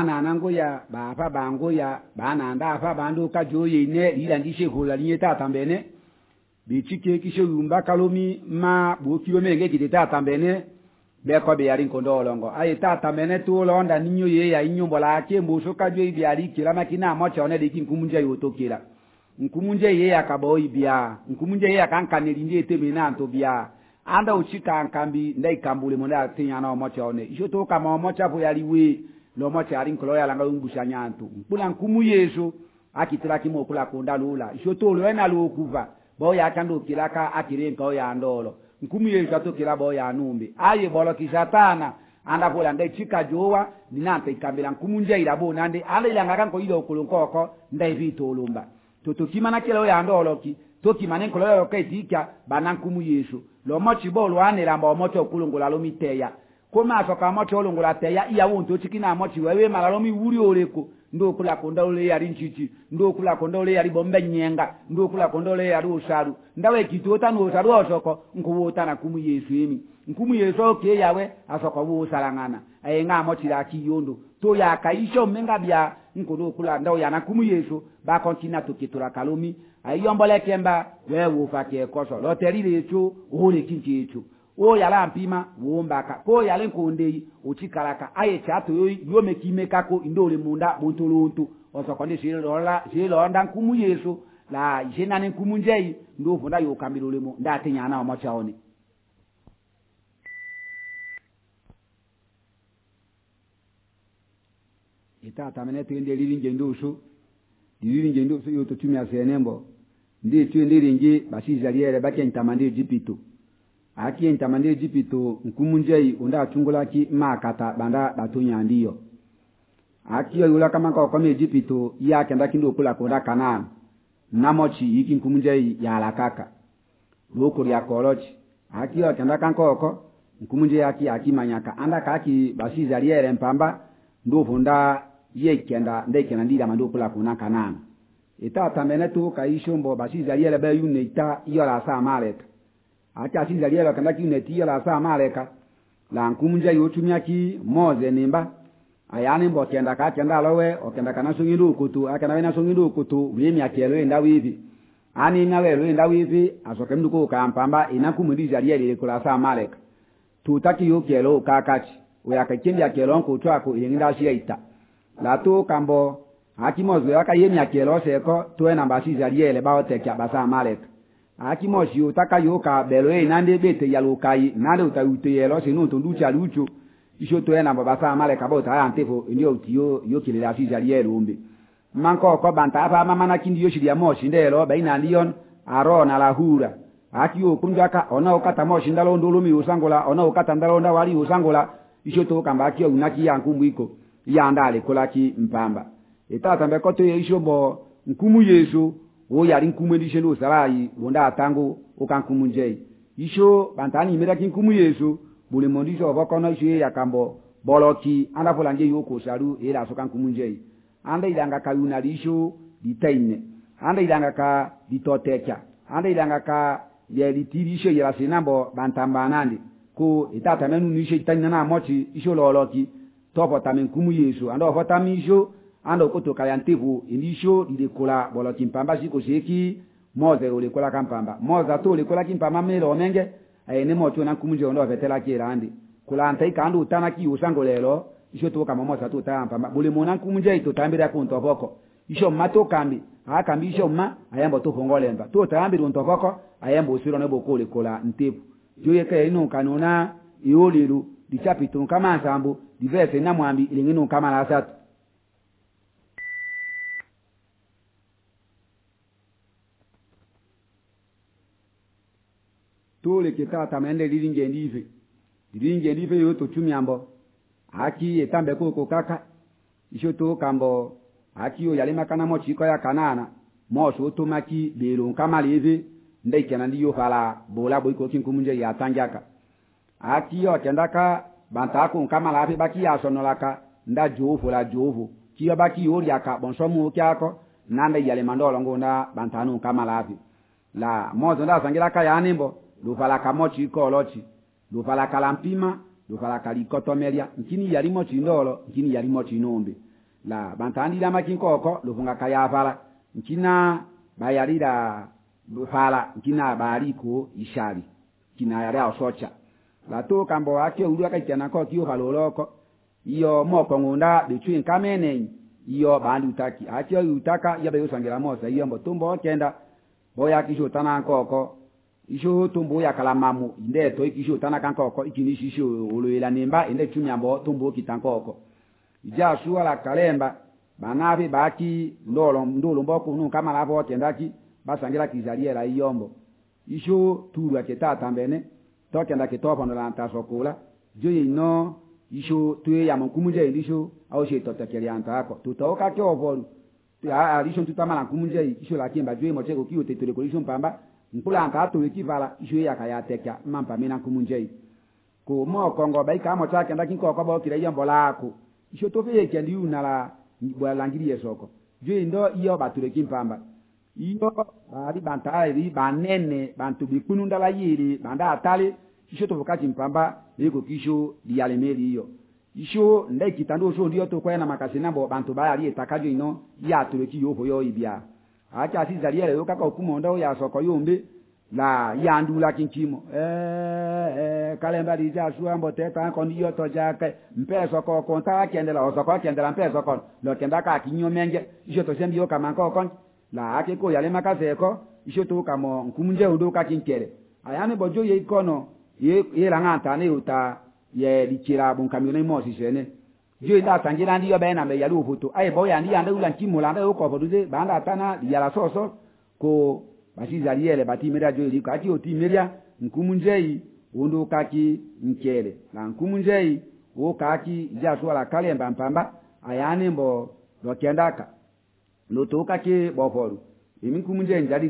bana nango ya bapa bango ya bana anda afa bando kajoye ne lilandishe hola linyeta tambene bichike kisho yumba kalomi ma bo kilomenge kiteta tambene be ko be yari nkondo olongo ayi tata mene tu londa ninyo ye ya inyombo la ke mbuso kajoye biari kila makina mocha one de kinkumunje yotokira nkumunje ye yakabo ibia nkumunje ye akankaneli ndi etemena nto bia anda uchika nkambi ndai kambule monda tinya na mocha one ishoto kama mocha bo yaliwe lo mocha ari nkolo ya langa ngusha nyantu mpula nkumu yeso akitira kimo kula konda lula ishoto lo ena lo kuva bo yakando kilaka akirenka ya ndolo nkumu yeso atokira bo ya numbi aye bolo kisatana anda bola ndai chika jowa ninante ikambela nkumunje irabo nande ale ilanga kanko ile okolonkoko ndai vitolumba totokimana kelo ya ndoloki tokimane nkolo yo kaitika banankumu yeso lo mochi bolo anelamba omocho okulungola lo miteya koma asoka mocho olungola teya iya wonto chikina mochi wewe malalo mi wuri oleko ndo kula konda ole yari nchichi ndo kula konda ole yari bombe nyenga ndo kula konda ole yari osaru ndawe kitota no osaru osoko nkuwota na kumu yeso emi nkumu yeso ke yawe asoka wo salangana ayenga mochi la kiyondo to ya kaisho menga bia nkono kula ndawo ya na kumu yeso ba kontina tokitura kalomi ayombole kemba wewe fake koso loteri lecho ole kinchi echo o yala mpima wombaka ko yale nkonde uchikalaka aye chato yo mekimeka ko indole munda bontolonto osokonde shilo nda nkumu yeso la jena ne nkumu njei ndo vunda yo kambilolemo ndate nyana amachaone itata menete ende lilinge ndoso yo totumia senembo ndi twende lingi basizaliere bakentamande jipito aki entamande jipito nkumunjei unda atungulaki makata banda batonya ndiyo aki yula kama kwa jipito ya kenda kindo kula konda kanana namochi iki nkumunjei ya alakaka loko ya korochi aki yo kenda kankoko nkumunjei aki manyaka anda kaki basizaliere mpamba ndo funda ye kenda ndeke ndira mando kula kona kanana itata menetu kaishombo basizaliere be yunita yola sa maleka ati zaliela kanda kiunetia la saa maleka la nkumunja yotumya ki moze nimba ayani mbo kenda ka kenda lowe okenda kana songindo kutu akana wena songindo kutu wemi akelo enda wivi ani nalelo enda wivi asoke mduko kampamba inakumundi zaliela ile kula saa maleka tutaki yo kelo kakati uyakakindi akelo nkutu ako yenginda shiita la to kambo akimozo akayemi akelo seko to na mbasi zaliela baotekya basa maleka akimoshi utaka yoka belo nande bete yalukai nande utayute yelo sinu tonducha lucho ishoto yana babasa male kabota antefo ndio utiyo yokilela sijali yelumbi manko ko banta apa mama na kindi yoshiri ya moshi ndelo baina lion aro na lahura akiyo kunjaka ona okata moshi ndalo ndulumi usangola ona okata ndalo nda wali usangola ishoto kamba akiyo unaki yankumbu iko ya ndale kolaki mpamba itata mbekoto yishombo nkumu yesu o yari nkumu ndishe ndo salayi bonda atango okankumunjei isho bantani mera kinkumu yesu bule mondisho obokono isho yakambo boloki anda fulanje yoko saru era sokankumunjei anda idanga kayuna lisho ditaine anda idanga ka ditoteka anda idanga ka yelitirisho yera sinambo bantambanandi ko itata menu nishe itanya na mochi isho loloki topo tamenkumu yesu anda ofotamisho ando kotoka yantevu indisho ilekola bolo kimpamba siko seki moze ulekola kampamba moza to ulekola kimpamba melo onenge ayene moto na kumunje ondo vetela kirandi kula antai kandu utana ki usangolelo isho to kama moza to tampamba bule mona kumunje ito tambira ku ntoboko isho mato kambi akambi isho ma ayambo to hongolemba to tambira ntoboko ayambo usiro ne boko ulekola ntevu joye ka ino kanona ioliru dichapito kama nsambu diverse na mwambi ilengino kama la satu tole kitata mende lilinge ndive yo to chumyambo aki etambe ko kaka ishoto kambo aki yo yale makana mo chiko ya kanana mo so to maki belo kama leve ndai kana ndiyo fala bola boiko kinkumunje ya tanjaka aki yo kendaka bantako kama lafi baki ya sonolaka nda jovo la jovo kiyo baki yori aka bonsomu kyako nanda yale mandolo ngonda bantanu kama lafi la mozo nda sangira ka yanimbo lufala kamochi kolochi lufala kalampima lufala kalikotomelia nkini yali mochi ndolo nkini yali mochi nombe la bantandi la makin koko lo funga kaya fala nkina bayari da fala nkina bari ko ishari kina yara osocha la to kambo ake uru aka jana ko kiyo faloloko iyo moko ngunda between kamene iyo bandi utaki ake utaka yabe yosangira mosa iyo mbotumbo kenda boya kisho tana koko isho tumbo ya kalamamu inde to ikisho tana kankoko ikini shisho oloela nemba inde chumyambo tumbo kitankoko ija suwa la kalemba banabi baki ndolo mboko nu kama lavo kendaki basangira kizalia la iyombo isho turu aketata mbene tokenda kitopa ndo lanta sokola joye no isho tuye ya munkumunje isho au she totakeli anta ako tutoka ke ovolu ya isho tutamala nkumunje isho la kimba joye mocheko kiyo tetole ko isho mpamba nkula anta atu kivala isho ya kaya teka mampa mina nkumunje ko mo kongo baika mo chake ndaki ko ba kire yombo lako isho tofe kendi unala bwalangiri yesoko joye ndo iyo batule kimpamba iyo bari bantale banene bantu bikununda la yiri banda atale isho tofokati mpamba liko kisho dialemeli iyo isho ndai kitando so ndio to kwena makasina bo bantu bayali etakajo ino ya tuleki yoho yo ibia acha asizaliele yo kaka okumonda o ya soko yombe la yandula kinchimo kalemba dija suambo teta kondi yo to jake mpeso ko konta kendela osoko kendela mpeso ko lo kenda ka kinyo menge isho to sembi yo kama ko la ake ko yale makaseko isho to kama nkumunje undo ka kinkere ayane bojo ye ikono ye langanta ne uta ye dikira bon kamione mo sisene je da tangira ndi yo bena me yalu foto ai boya ndi anda ulan kimula anda ko boduze banda tana yala soso ko basizaliele bati media jo liko ati oti media nkumunjei undo kaki nkere na nkumunjei wo kaki ja swala kalemba mpamba ayane mbo lo kendaka loto kaki boforu imi nkumunjei njali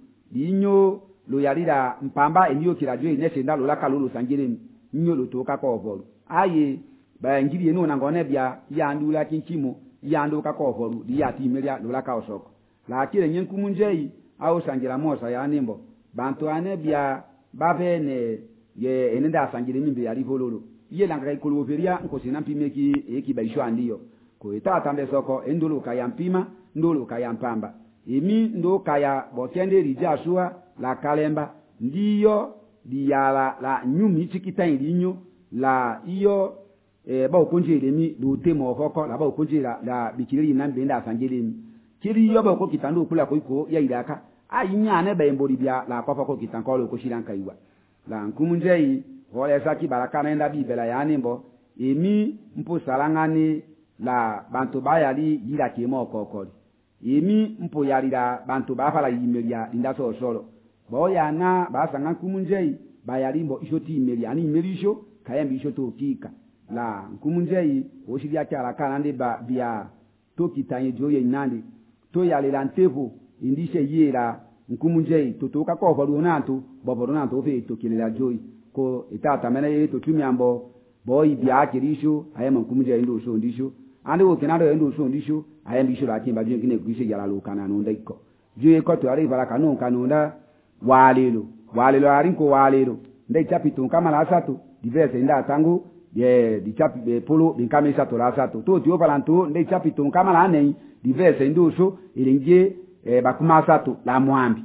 dinyo lo yarira mpamba eniyo kirajo inese ndalo la kalulu sangire nyo lo toka ko ovolu aye ba ngiri eno na ngone bia ya ndula kinchimo ya nduka ko ovolu di ya timeria lo la ka osoko la kire nyenkumunjei au sangira mosa ya nimbo bantu ane bia babene ye enenda sangire mimbe ya rivololo iye langa ikolo veria nkosi na mpimeki ekibaisho andiyo ko etata mbesoko endolo kaya mpima ndolo kaya mpamba emi ndo kaya bokende rijashua la kalemba ndiyo diyala la nyumi chikita ilinyo la iyo ba okonje lemi do temo hoko la ba okonje la bikiri na mbenda sangelemi kiri yo ba ko kitando kula ko iko ya idaka ayinya ne ba embori bia la papa ko kitanko lo ko shiranka iwa la nkumunjei wole saki baraka na nda bibela yani mbo emi mpo salangani la bantu bayali yira kemo kokori emi mpo yarira bantu bafala yimelia indaso solo boya na basanga nkumunjei bayalimbo ishoti imeli ani imelisho kayambi ishoto kika la nkumunjei oshiria kyala kana ndi ba bia tokitanye joye inandi to yalela ntevo indishe yera nkumunjei totoka ko volunantu bobolunantu ofe tokilela joy ko itata mene to tumyambo boy bia kirisho ayema nkumunjei ndo so ndisho andi okinado ndo so ndisho ayambi isho la kimba joye kine kwishe yala lokana no ndiko joye ko to ari vala kanon kanonda walelo arinko walelo ndai chapitu kama la satu diverse nda tangu ye di chapi polo binkame sato la satu to dio valanto ndai chapitu kama la nei diverse ndoso ilingie bakuma satu la mwambi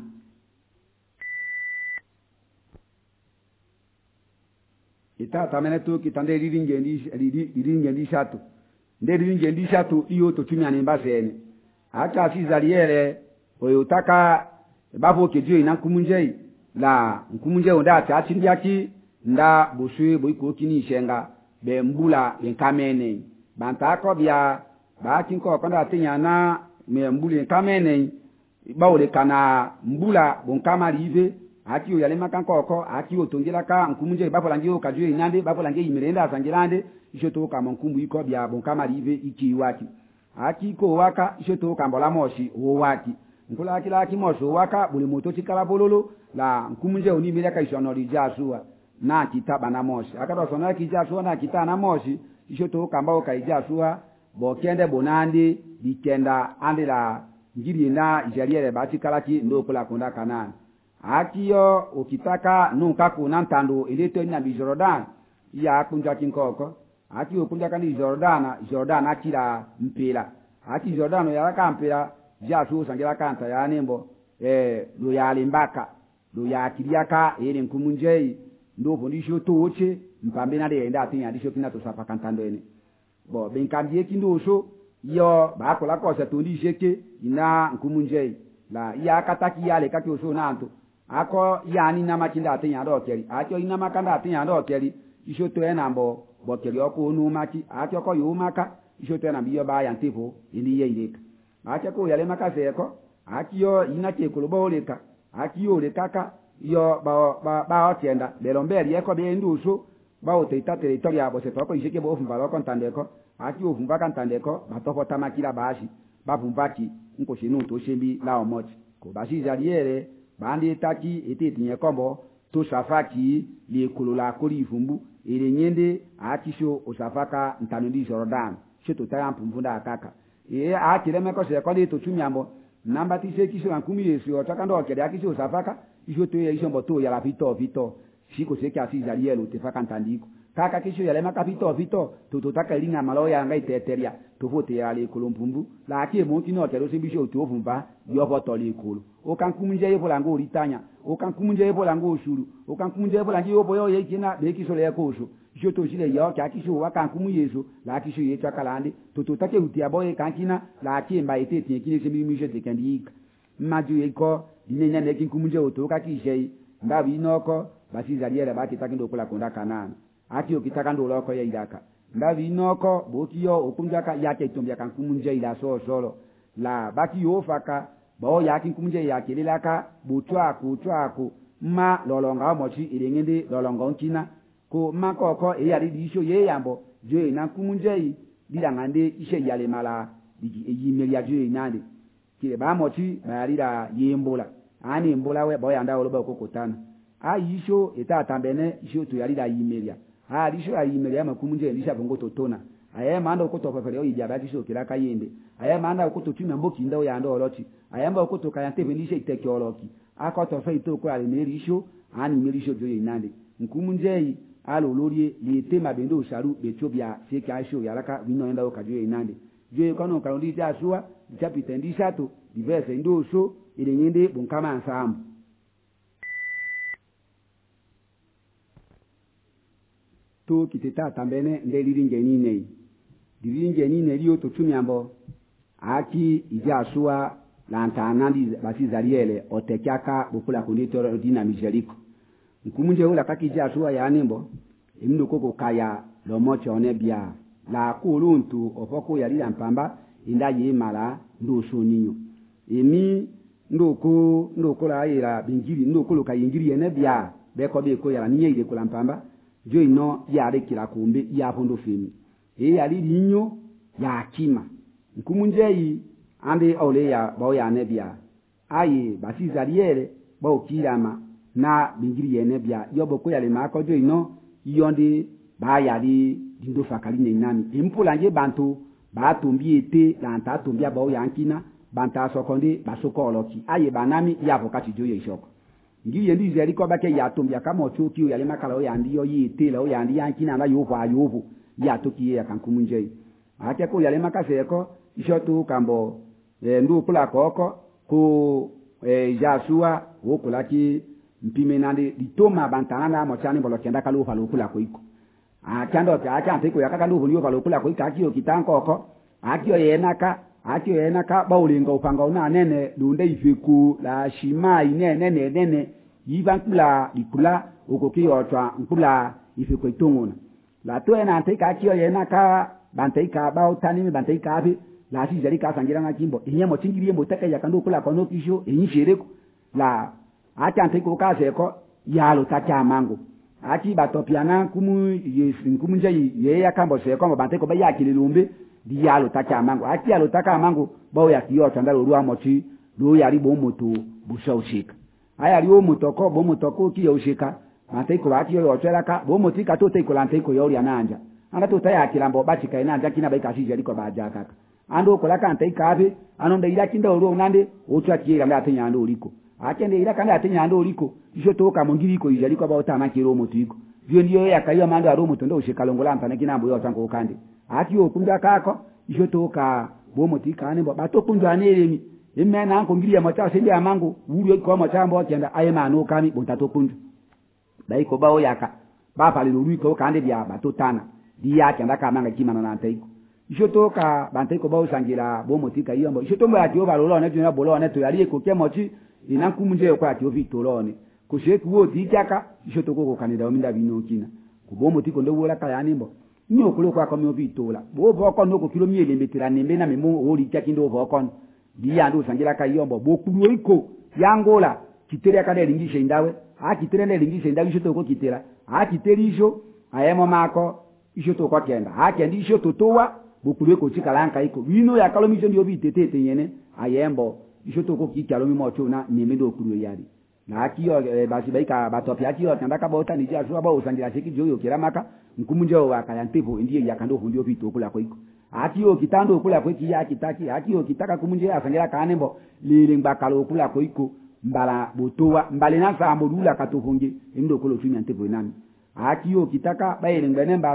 itata mene to kitande liringendi satu ndai liringendi satu iyo to tumyane mbasene aka sizaliere oyotaka babo kejo ina nkumunjei la nkumunjei nda atachindiaki nda buswe boiko kini shenga be mbula benkamene bantako bia bakinko konda atinyana me mbule kamene bawole kana mbula bonkama live akiyo yale makankoko akiyo tongela ka nkumunjei babo langio kajo inande babo langi imerenda sangirande ishoto kama nkumbu iko bia bonkama live ikiwaki akiko waka ishoto kambola moshi wo waki nkula kila kimoso waka buli moto chikala bololo la nkumunje oni mileka ishono lijasua na kitaba na moshi akado sona kijasua na kita na moshi ishoto kambao kaijasua bokende bonandi dikenda andira ngiri na ijaliere batikala ki ndo kula konda kanani akiyo ukitaka nunka kuna ntando ileto ina bijorodan ya kunja kinkoko aki okunja kandi Jordana akira mpira aki Jordano yalaka mpira jasu sangira kanta ya nembo lo yalimbaka lo yakiriaka ere nkumunjei ndo fondisho toche mpambe na de enda tinya disho kina to sapa kantando ene bo benkambie kindo so yo ba kola ko se to ndisheke ina nkumunjei la ya kataki yale kaki oso nanto ako yani na makinda atinya do keri akyo ina makanda atinya do keri isho to ena mbo bo keri oko onu maki akyo ko yo maka isho to ena biyo ba ya ntipo ili ye ileka akyo ko yale maka seko akyo ina ke kolobo oleka akyo lekaka yo ba otienda belomberi eko be nduso ba oteita territoria bo se to ko isheke bo ofumba lo kontandeko akyo ofumba kantandeko batofota makira bashi bavumbaki nko shinu to shembi la omochi ko bashi jaliere bandi taki etetinye kombo to safaki li kulula kuri ifumbu ire nyende akisho osafaka ntanundi Jordan sheto taya mpumvunda akaka akire meko se ko to tumyambo namba tise kisho ankumi yesu otakando okere akisho osafaka isho to ye isho mboto ya la vito shiko seki asi jaliere tefaka ntandiko kaka kisho yale makapito to taka linga maloya ngai teteria to fote yale kolompumbu la ake monti no kero sibisho to ofumba yo botoli kolo o kan kumunje yebo lango uritanya o kan kumunje yebo lango ushuru o kan kumunje yebo lango yobo yo yekina be kisho le koso isho to shile yo ka kisho wa kan kumu yeso la kisho ye chakalande to take utia boye kankina la ake mba eteti kine sebi misho tekandika maju yeko dinenya ne kin kumunje oto ka kishe ndabi noko basi zaliere baki takindo kula konda kanana aki okitaka ndo loko ya idaka ndavi noko bokiyo okunjaka yake itombya kankumunje ila solo la baki yofaka bao yake nkumunje yake lelaka butwaku ma lolonga mochi ilengende lolonga nkina ko makoko eyali disho ye yambo je na nkumunje dilangande ishe yale mala yimelia je nande kile ba mochi bayalira yembola ani mbola we bao yanda oloba kokotana ayisho etatambene isho to yalira yimelia lisho ayimelia makumunje lisha bongo totona aye manda okutofefele oyijaba kisho kilaka yende aye manda okutotumya mboki ndao yando oloti aye mba okutoka yantebe lishe iteke oloki akotofe itoko ali melisho ani melisho joye nande nkumunje alo lorie litema bendo sharu betobia seke asho yalaka wino enda okajoye nande joye kono karundi jasua japitendisha to diverse ndo so ile nyende bonkama ansambu to kiteta tambene ndeliringe nine liyo to tumyambo aki ijasua lantanandi basi zaliele otekyaka bukula kundito dina mijeriko nkumunje ula kaki ijasua ya nembo imndo koko kaya lomocho onebia la kuluntu ofoko yalila mpamba inda yemala ndoso ninyo emi ndoko la ira bingiri ndoko lo kayingiri enebia beko beko yala ninye ile kula mpamba jo ino yare kila kumbe ya pondo femi yali linyo ya kima nkumunje yi ande ole ya bao ya nebia aye basi zaliere bao kilama na bingiri yenebia yobo ko yale mako jo ino yonde ba yali dindo fakali ne nani impula nje bantu ba tumbi ete lanta tumbia bao yankina banta sokonde basoko oloki aye banami ya vokati jo ye shoko ngiye ndize aliko bake yatumbya kama ochuki yale makala oyandi yo yitela oyandi yankina na yovo ya toki ya kankumunje ake ko yale makaseko ishotu kambo ndu kula koko ko jasua wokulaki mpime nande ditoma bantana na mochani bolo kenda kalu falo kula ko iko akando ante ko yakaka ndu hulio falo kula ko ikakio kitankoko akio yenaka baulinga upanga una nene dunde ifeku la shima nene yiba nkula likula okoki otwa nkula ifeku itongona la to ena anteka akio yenaka bantaika ba utani bantaika abi la si zalika sangira na kimbo inyemo tingiriye motaka yakando kula kono kisho enyishireko la ati anteko kazeko yalo tacha mango ati batopiana kumunje ye yakambo seko banteko ba yakililumbe diyalo taka mango ati yalo taka mango bao ya kiyo tandalo ruwa mochi do yari bo moto busha ushika aya riwo motoko bo motoko kiyo ushika manteko bati yo otwelaka bo motika to teko lanteko yori ananja anga to taya kilambo bati ka inanja kina baika shije liko baja kaka ando kolaka anteka ave anonde ila kinda oro nande otwa kiera ngate nyando uliko akende ila kanda ate nyando uliko isho toka mongiriko ijaliko bao tana kiro motiko vyo ndiyo yakaiyo mando arumu tondo ushikalongola mpana kinambo yo tango ukande ati okunda kako ishotoka bomoti kane bo batokunjwa anelemi imena anko ngiri ya macha sendi amango wuri ko macha mbo kenda ayema no kami bontatokunjwa baiko bawo yaka bapa liruri ko kande bya batotana dia kenda kamanga kimana na ntaiko ishotoka bantaiko bawo sangira bomoti kaiyo mbo ishotomba ati obalolo ne tuna bolo ne to yali ko kemochi inankumunje ko ati ovitolone kusheku wodi jaka ishotoko ko kanida ominda binokina kubomoti ko ndowola kayani mbo nyo kulo kwa komi ovitola bo boko noko kilomiele metira nembe na memo ori jaki ndo boko dia ndo sangira kaiyo mbo bokulu iko yangola kitere akade lingishe ndawe akitere ne lingishe ndawe ishotoko kitera akiterisho ayemo mako ishotoko kenda akendi ishototowa bokulu iko chikalanka iko wino yakalomisho ndio bitetete yene ayembo ishotoko kikyalo mimocho na nemedo okulu yali na akiyo basi baika batopya akiyo tandaka bota nija shuwa ba usangira cheki joyo kiramaka nkumunjo wakaya ntepo ndiye yakando hundio bito kula koiko akiyo kitando kula koiki ya kitaki akiyo kitaka kumunje asangira kanembo lile mbakalo kula koiko mbala botowa mbale na sambolula katofunge ndo kolo tumi ntepo nani akiyo kitaka baile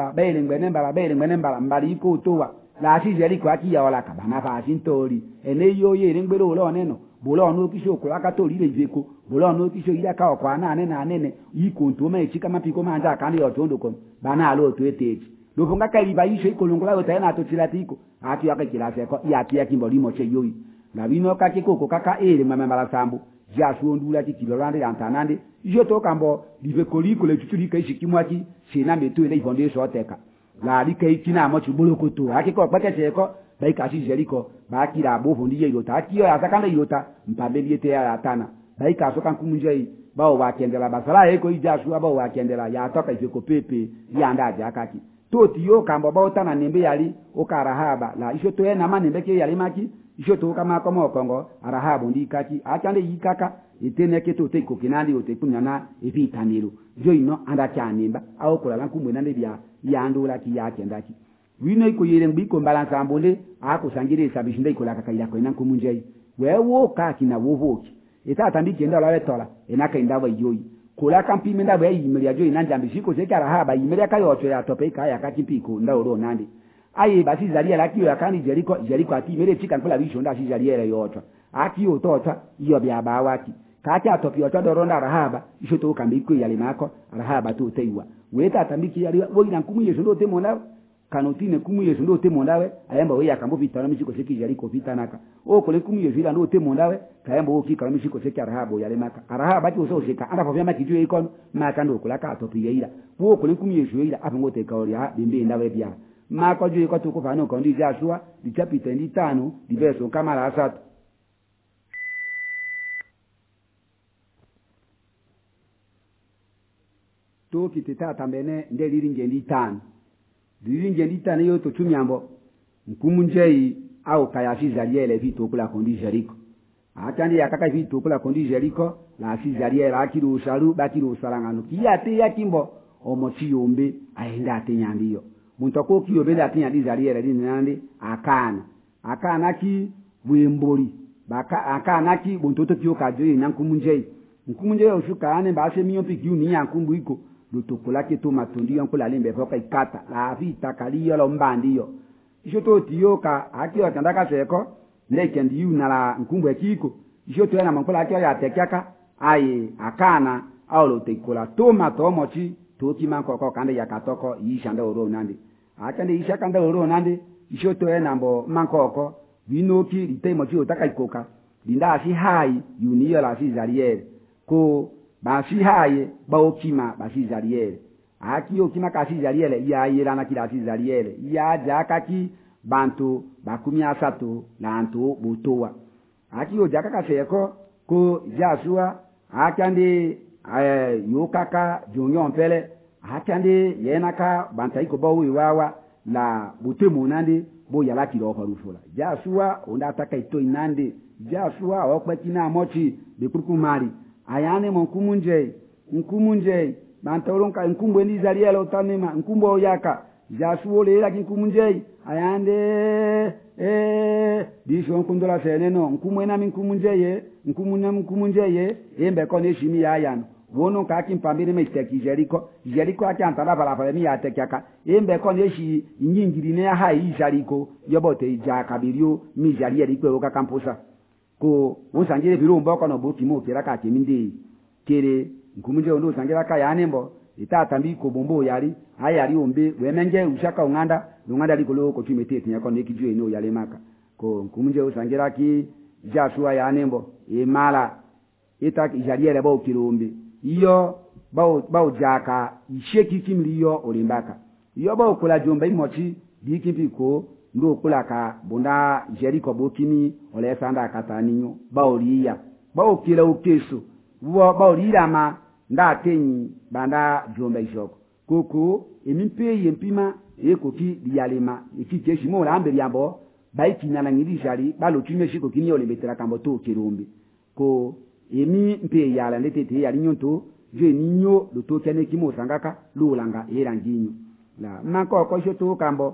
ngene mbala mbali iko towa la asije liko akiya wala kabana fa asintoli eneyo ye ngbero lo neno bolo no kisho kula katoli le veko bolo no kisho ila ka kwa na nene iko ntoma echika mapiko manja kandi yotondo ko bana alo to eteji lofunga kaliba yisho ikolongola yo tena to tilatiko ati yakakila seko ya pia kimbolimo che yoyi na bino kakiko kaka ele mama sambu jasu ondula kikilo rande antanande joto kambo liveko le tutulika ishikimwaki sina meto ile ivonde shoteka la lika ikina mochi bolokoto akiko pakecheko baika shijeriko bakira bovu ndiye ilota akiyo asakanda ilota mpabeli ete ya tana baika soka nkumunjei bao wakendela basala eko ijasu bao wakendela ya toka ifeko pepe ya ndaje akaki toti yo kambo bao tana nembe yali okarahaba la ishoto ena manembe ke yali maki ishoto kama komo kongo arahabu ndikaki akande yikaka eteneke to teko kinandi otekunyana evitaniro joino anda kyanemba au kulala nkumwe nande bya yandula ki yakendaki wino iko yere mbiko mbalansa ambole akusangire sabishinda ikola kakaila ko inanku munjei wewo kaki na wovoki etata mbikenda la letola enaka indawa yoyi kula kampi menda bwa yimelia joyi nanja mbishiko sekara haba yimelia kayo to ya topeka ya kakipiko ndaworo nandi aye basi zalia lakiyo yakani jeriko ati mere chika nkula bisho nda sijalia yoto aki otota iyo bya bawaki kati atopio to doronda rahaba ishoto kambiko yale mako rahaba to teiwa weta tambiki yali wo ina nkumunye ndo temona kanotine kumuye ndo temondawe ayamba we yakambo vitana mishiko seki yali ko vitanaka o kole kumuye vila ndo temondawe kayamba o kika mishiko seki rahabo yale maka rahaba ti uso seka anda po vyama kitu ikono maka ndo kulaka atopia ila wo kole kumuye ila apo ngote kaoli ha bimbe ndawe bya maka jo iko to kufano ko ndi Joshua di chapter 5 di verso kama la 3 to kiteta tambene ndeli ringendi 5 diringe nditane yo to tumyambo nkumunjei au kayashi zaliele vito kula kondi Jeriko atandi yakaka vito kula kondi Jeriko la si zaliele akiru salu bakiru salangano kiyate yakimbo omochi yombe aenda atenyambiyo muntoko kiyobenda atenya zaliele dinandi akana ki bwembori baka akana ki buntoto kiyo kajoyi nankumunjei oshuka ane base miyompi kiyu ni yankumbu iko lutokola ke to matondi yankola lembe foka ikata la vita kaliyo lo mbandiyo ishoto tiyoka akiyo tandaka seko lekendi yu na la nkumbu ekiko ishoto yana mankola akiyo ya tekyaka aye akana au lo tekola to matomochi to kimanko ko kande yakatoko yishanda oro nandi akande yishakanda oro nandi ishoto yana mbo mankoko binoki litemochi otaka ikoka linda asi hai yuniyo la si zaliere ko basi haye baokima basi zaliele akiyo kima kasi zaliele ya yera na kila si zaliele ya jakaki bantu bakumi asatu na antu butowa akiyo jakaka seko ko Joshua akande yokaka jonyo mpele akande yenaka bantaiko bawi wawa la butemu nande bo yala kilo farufula Joshua onda taka ito inande Joshua okwetina mochi bekukumari ayane nkumunje bantolonka nkumbu ndi zaliele otanema nkumbu yaka Joshua le la nkumunje ayande disho nkundola seneno nkumwena nkumunje ye embe kone shimi yayano wono ka ki mpambire me teki Jericho ati antala pala mi ya teki aka embe kon yeshi nyingiri ne ha yi Jericho yobote ija kabirio mi Jericho ka kampusa ko usangire biro mboko no boki mo kira ka kimindi kere nkumunje ndo sangira ka yanembo itata mbi ko bombo yari ayari ombe wemenge ushaka unganda likolo ko tumete tinya ko nekiju eno yale maka ko nkumunje usangira ki Joshua yanembo emala itaki ijaliere ba okirombe iyo ba jaka isheki kimliyo olimbaka iyo ba okula jomba imochi dikimpi ko ndo okula ka bunda Jericho bokimi ole sanda kataninyo ba oliya ba okila okeso ba oliya ma nda tenyi banda jomba ishoko koko emimpe yempima ekoki liyalema ikikeshi mo lambe lyambo baikina na ngiri jali balo tumeshiko kinyo olembetera kambo to kirombe ko emi mpe yala ndetete yali nyonto je ninyo lutokene kimo sangaka lulanga eranginyo la mako ko shoto kambo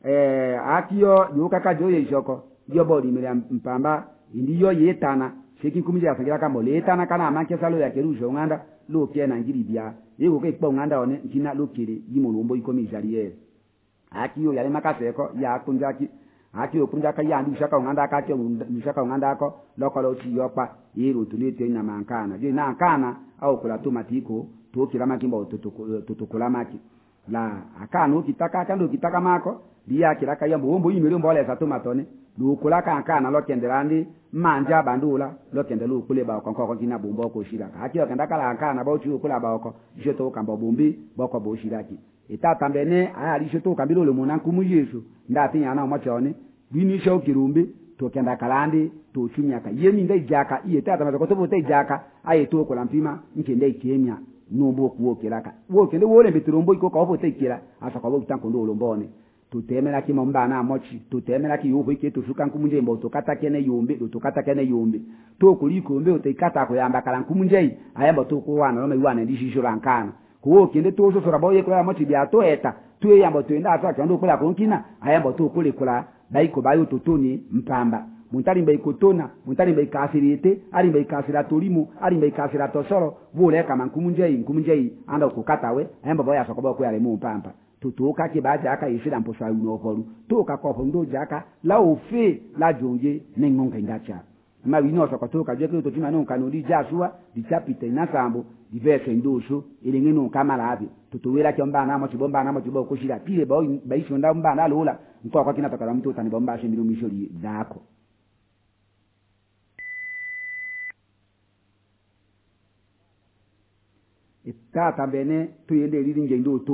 akiyo yokaka joye joko yobodi mira mpamba indiyo yetana sheki kumija sangira kambo letana kana manke salo ya kerujo nganda lo kena ngiri bia yego ke kpo nganda one kina lokire yimo lombo ikomi jaliye akiyo yale makaseko ya kunjaki aki opunja ka ya ndishaka nganda akati ndishaka nganda ako lokolo chiyopa yero tulete na mankana je na akana au kula tomatiko to kirama kimba tutukula maki la akana ukitaka kando ukitaka mako dia kiraka ya bombo yimere mbole sa tomatone lukula ka akana lokenderandi manja bandula lokendela ukule ba konko kina bombo ko shiraka aki okenda kala akana ba uchi ukula ba oko joto kamba bombi boko bo shiraki itata mbene ali shoto kambilo le monanku mu Yesu ndati yana machone bini sho kirumbe to kenda kalande to chunyaka yemi ndai jaka iye tata mazo kotobo tai jaka aye to ko lampima nkende ikemya no boku okiraka wo kende wole bitirombo iko ka ofote kira asa kwa bokutanko ndo lombone to temela ki momba na mochi to temela ki yobo ike to shuka nkumunje mbo to kata kene yombe to kata kene yombe to kuliko mbe to ikata ko yamba kala nkumunje ayamba to ko wana no mewana ndishisho rankana ko kende to so sora boye ko ya mochi bia to eta to yamba to enda asa kando kula konkina ayamba to kule kula baiko bayo totoni mpamba muntali mbaiko tona muntali mbaika asirite ali mbaika asira tolimo ali mbaika asira tosoro vole kama nkumunjei anda kukatawe ayamba boya sokoba ko yale mu mpamba tutuka ke baja aka yishira mposa uno holu toka ko ndo jaka la ofe la jonje nengonga ngacha ma wino so kotoka je ko totima no kanodi Joshua di chapite na sambo di verse ndosho ile ngeno kama labi tutuwela kyomba na mo tibomba na mo tibo ko shira pile ba ishonda mba na lola mko kwa kina toka mtu tani bomba shimiro mishori zako itata bene tuyende lilinge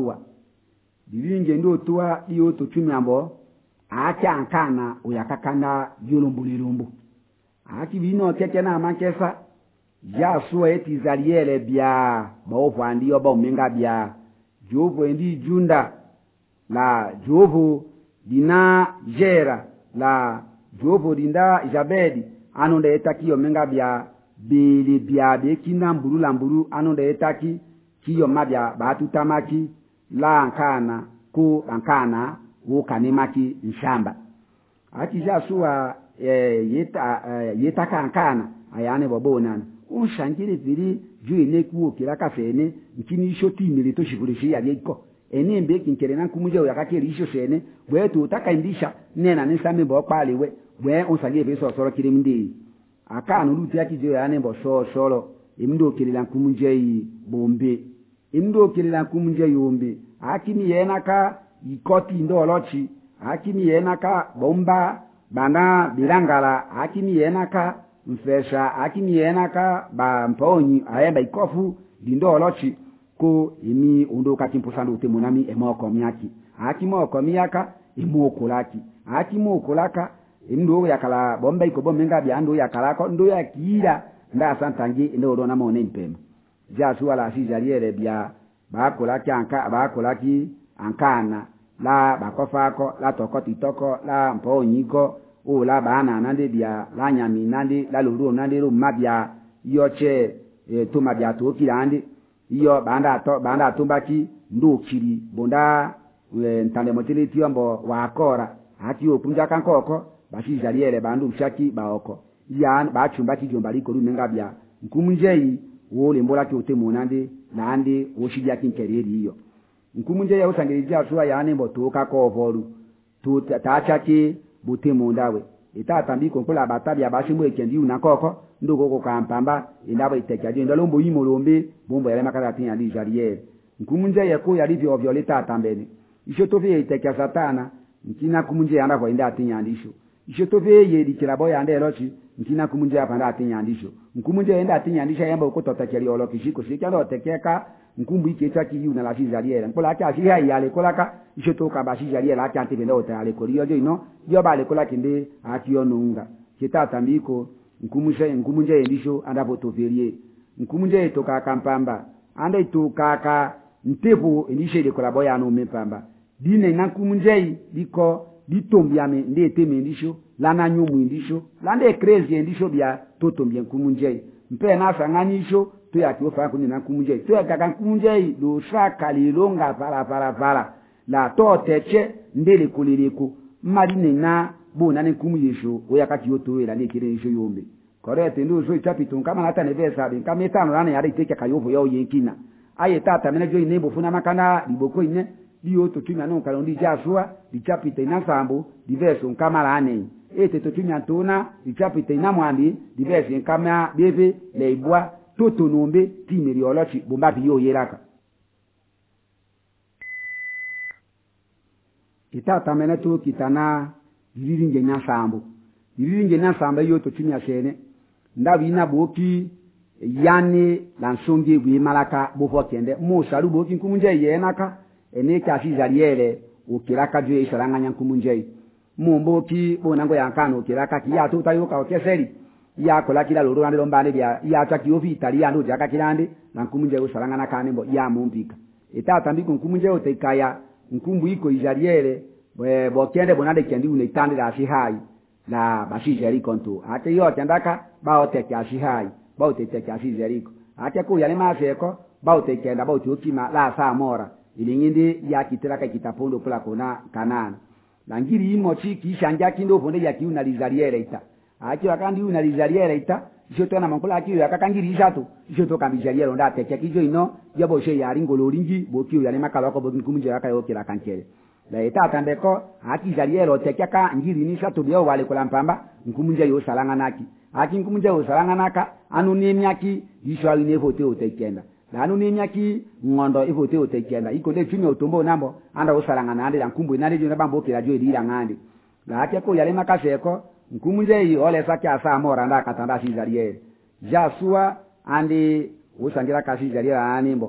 ndo towa iyo to tumyambo acha ankana uyakakana yulumbulirumbu aki bino keke na mankesa Joshua eti zaliele bia baofu andiyo ba umenga bia jovo endi junda la jovo dina jera la jovo dinda jabedi anonde etaki omenga bia bili bia bekina mburu anonde etaki kiyo mabia batutamaki la ankana wo kanemaki nshamba aki Joshua yetaka ankana ayane babonana unshangire viri juine ku kiraka fene nkini shoti milito shivurishi yako enembe kinkere na kumuje yakakeri isho shene wetu utakaindisha nena nisame bo paliwe we unsage beso soro kirimndi akana luti yakije yane bo solo imndo kirila kumuje bombe imndo kirila kumuje yombe akini yenaka ikoti ndolochi akini yenaka bomba bana bilangala akini yenaka mfesha akini yenaka ba mponyi ayemba ikofu dindolochi ko imi ondoka kimpusando utemunami emoko myaki akimoko miyaka imokolaki akimokolaka ndo yakala bomba iko bomenga byando yakalako ndo yakira nda santangi ndo rona mone mpema Joshua la sijaliere bya bakolaki ankana la bakofako la tokotitoko la mponyiko ola bana nande bia la nyami nande la luru nande ro mabia yoche to mabia to kirande iyo banda tumbaki ndo kiri bonda ntande motele tiombo wakora hati opunja kankoko bashi jaliere bandu mshaki baoko yan bachumbaki jombali ko runenga bia nkumunjei wole mbola ki otemo nande nande woshija kinkeri hiyo nkumunje ya usangirija suwa yani mbo toka ko volu to taacha ki butemo ndawe itatambiko nkola batabi abashimwe kendi unakoko ndoko ko kampamba indabo itekaje ndalombo yimolombe bombo yale makala tinya di jariere nkumunje yako yali vyo violeta atambeni isho tovye itekya satana nkina kumunje yanda kwa inda tinya ndisho isho tovye yedi kirabo yanda elochi nkina kumunje yapanda tinya ndisho nkumunje yenda tinya ndisha yamba ukotota keliolo kishiko shikalo tekeka nkumbu ikecha kiyu na la jariere nkola aka ashia yale kolaka isho toka bashi jariere aka antibenda otale koliyo jo ino yo bale kola kinde akionunga kitatambiko nkumunje yendisho andapo toverie nkumunje toka kampamba anda itokaka ntepo endishe de kolaboya no mepamba dine na nkumunje liko ditombiame ndete mendisho lana nyomu indisho lande crazy indisho bia totombia nkumunje mpe na sanganisho to ya kiofa kuni na nkumunje to ya kaka nkumunje do shaka lilonga para la to teche ndele kuliliku marine na bona ne kumuyisho oya kati yoto ela ne kire isho yombe korete ndo so chapito kama hata nevesa bin kama etano nane yari teke kayovo yao yenkina aye tata menejo inembo funa makana liboko ine dio to tunya no kalondi jasua di chapito ina sambo diverso kama lane ete to tunya tona di chapito ina mwambi diverso kama bebe leibwa toto nombe timeri olochi bomba biyo yeraka itata meneto kitana diringe nya sambo yo to tunya shene ndabi na boki yani lansonge gwe malaka bofo kende mo salu boki nkumunje yenaka ene kashi zaliere ukiraka jwe isaranganya nkumunje mo mboki bonango yankano ukiraka kiya to tayoka okeseri ya kola kila loro ande lombane bia ya taki ofi italiano jaka kilande na nkumunje usarangana kanembo ya mumpika etata mbiko nkumunje otekaya nkumbu iko izaliere bokende bonade kendi unetande la shihai la bashijeri kontu ate yo tandaka baote kyashihai baote kyashijeri ate ko yale mafeko baote kenda baote okima la saa mora ilingindi ya kitiraka kitapondo kula kona kanana langiri imochi kishanja kindo bonde ya kiuna lizaliere ita ate wakandi una lizaliere ita ishoto na mankula akiyo yakakangiri ishatu ishoto kambijaliere onda teke kijo ino yabo she ya ringolo ringi bokiyo yale makalo ko bokunkumuje yakayokira kankere la etata ndeko akizaliero tekeka ngiri ni shato byo wale kulampamba nkumunje yo salanga naki aki nkumunje yo salanga naka anu ni myaki yishwa ine vote otekenda la anu ni myaki ngondo ivote otekenda iko de chimi otombo nambo anda usalanga nande la nkumbu nande jo nabambo kila jo edira ngande la akeko yale makaseko nkumunje yo ole saki asa mora nda katanda sizaliere jasua andi usangira kasi zaliere animbo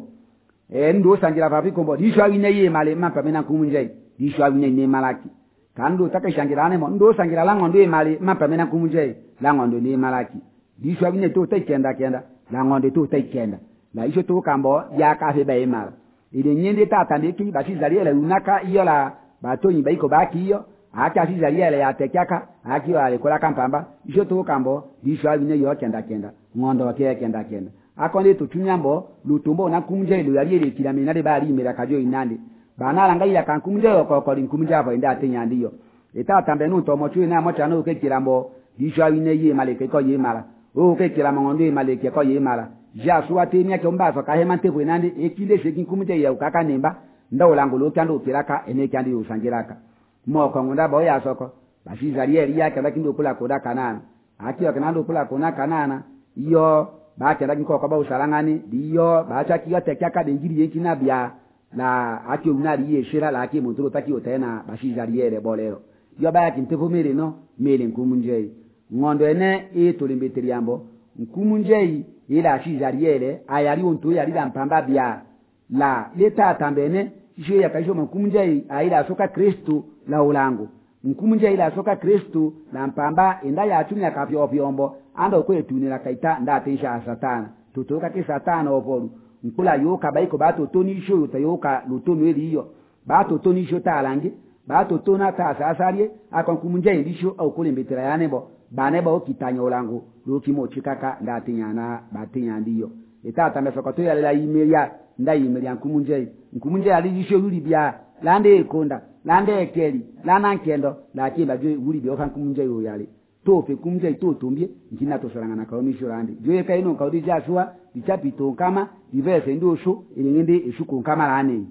endo sangira papi kombo yishwa ine ye male mapa mena nkumunje disho abine ne malaki kando takashangirane mo ndo sangira lango ndo mali mapa mena kumunje lango ndo ne malaki disho abine to kenda lango ndo to kenda la isho to kambo ya ka fe ba mala ile nyende tata ndiki bashi zaliele unaka iyo la batonyi baiko baki iyo aka shi zaliele ya tekaka akiwa alikola kampamba isho to kambo disho abine yo kenda ngondo ke kenda akonde to tunyambo lutumbo na kumunje lo yaliele kilamina de bali mera kajo inande bana ngai ya kankumunje ko nkumunje abo inda atenya ndiyo etata mbenu to mochu na mocha no ke kirambo disha wine ye maleke ko ye mala o ke kiramo ngondo maleke ko ye mala ja suwate nya ke umbaso ka hema ntepo inande ekinde sheki nkumunje ya ukaka nemba ndawo lango lo kyando kiraka ene kyandi usangiraka mo ko ngonda bo ya soko bashi zarieri ya kala kindo kula koda kanana akiwa kanando kula kona kanana iyo ba kala kinko ko ba usalangani diyo ba cha kiyo tekyaka dengiri yekina bia la ati unari yeshira la ati muturo taki otena bashijariere bolero yo ba kintevo mere no mele nkumunje ngondo ene itolimbeteriambo nkumunje ila ashijariere ayari onto yari la mpamba bia la leta tambene isho yakaisho nkumunje aila soka Kristo la ulango nkumunje ila soka Kristo la mpamba enda ya atunya kafyo vyombo anda okwetunira kaita ndatesha satana tutoka ke satana opolu nkula yoka baiko bato tonisho utayoka lutono eliyo bato tonisho talange bato tona ta sasarie akonkumunja elisho au kulembetera yanebo baneba okitanya olango lokimo chikaka ndatinyana batinya ndiyo etata mesokoto ya la imelia ndai imelia nkumunja alisho yuli bia lande ekonda lande ekeli lana nkendo la kiba jo yuli bia okankumunja yo yale to fe kumje to tumbie nkina to sarangana ka omisho randi joye kai no ka odi jasua dichapito kama diverse ndo sho ilingende eshuko kama rane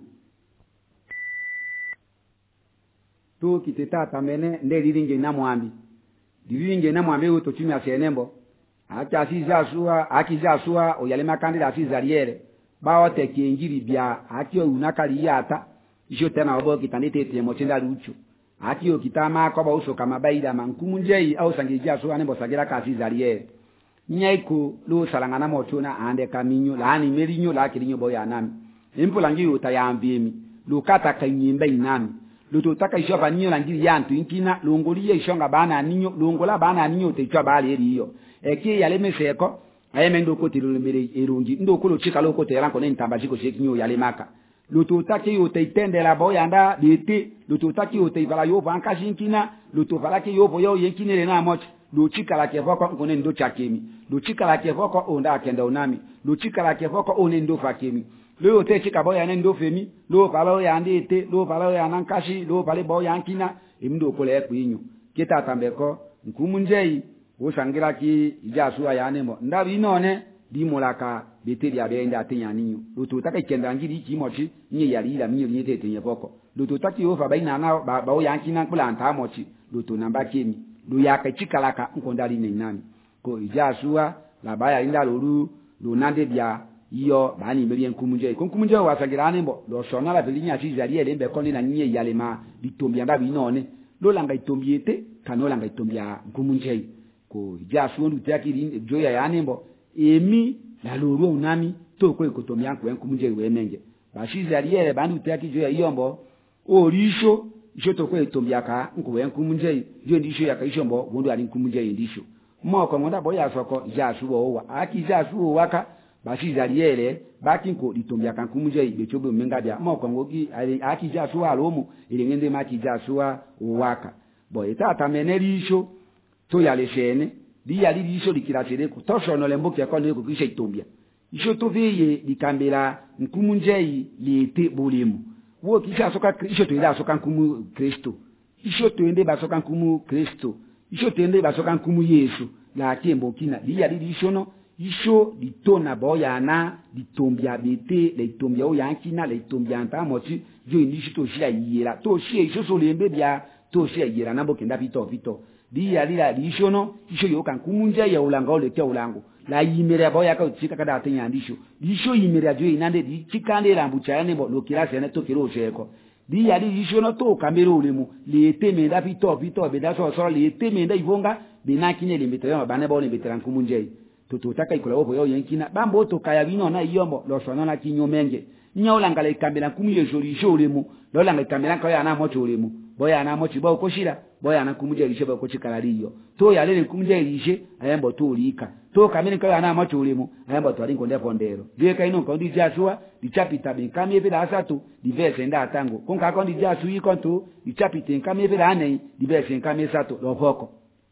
to kiteta tamene nde liringe na mwambi liringe na mwambi uto chimi asenembo acha si jasua oyale makandida si zariere bawo te kiengiri bia ati unakali yata isho tena obo kitandite te mochinda lucho ati okitama ko ba uso kama baida mankumunjei au sangija so anembo sagira kasi zariere nyaiko lo salangana mochona ande kaminyo la ani merinyo la kirinyo boya nami impulangi utayambimi lo kata kanyimbe inami lo totaka isho banyo langiri yantu inkina lo ngoliye ishonga bana ninyo lo ngola bana ninyo te chwa bali eriyo eki yale meseko ayemendo ko tirulembere erungi ndoko lo chika loko te ranko nentamba chiko shekinyo yale maka lutotaki uteitende la boya nda bete lutotaki uteivala yo banka shinkina lutovalaki yo boyo yekinele na mochi luchika la kevoko ngone ndo chakemi luchika la kevoko onda akenda unami luchika la kevoko one ndo fakemi lo te chika boya ne ndo femi lo palo ya ndete lo palo ya nankashi lo pale boya nkina imndo kole kwinyu kita tambeko nkumunjei usangira ki ijasua ya nemo ndabi none dimolaka beteri abenda atenyaninyo lutotaka ikenda ngiri kimochi nye yalila minyo nyete tenyevoko lutotaki ofa baina na bao yankina kulanta mochi luto namba kemi luyaka chikalaka nkondali nenani ko ijasua la baya inda luru lunande bia iyo bani mebien kumunje kunkumunje wasagira nembo lo shona la belinya chizali lembe koni na nye yalema bitombia ndabi none lo langa itombiete kanola nga itombia nkumunje ko ijasua lutaki joya ya nembo emi la loro unami to ko ekotomi anko enkumunje wenenge bashize aliere bandu teaki jo yombo orisho isho to ko etombia ka nko enkumunje jo ndisho ya kaishombo bondo ali nkumunje ndisho moko ngonda boya soko jasu owa aki jasu waka bashize aliere baki nko litombia ka nkumunje bechobo mengabia moko ngogi aki jasu alomu ilengende maki jasu waka boy tata menerisho to yaleshene dia lisho likirasere kutoshono lemboki yakone ko kisha itombia isho to veye likambela nkumunjei lite bulimu wo kisha soka isho to ila soka nkumu Kristo isho to ende basoka nkumu Kristo isho to ende basoka nkumu Yesu la tembo kina dia lisho no isho litona boya na litombia bete le itombia o yankina le itombia ntamochi jo indisho to shia yira to shia isho so lembe bia to shia yira nambo kenda vito dia lila lishono isho yoka nkumunja ya ulanga ole kya ulango la yimere boya ka uchika kada atenya ndisho lisho yimere jo inande di chikande lambucha yane bo lokirase ne tokero cheko dia lishono to kamero ulemu lete menda vito beda so lete menda ivonga binakine limbeto ya bana ba ole betera nkumunja tutotaka ikula obo yo yenkina bambo to kaya bino na iyombo lo sono na kinyomenge nyaulanga le kambela kumuye jolisho ulemu lo langa kambela ka ya na mocho ulemu boya na mochi ba koshira boya na kumuje lishe ba kochikala liyo to yalele kumuje lishe ayambo to ulika to kamene ka na mochi ulemu ayambo to alingo ndepo ndero je kaino ko ndi jasua dichapita binkami ebira asatu diverse nda atango konka ko ndi jasu iko to dichapita nkami ebira ane diverse nkami sato lofoko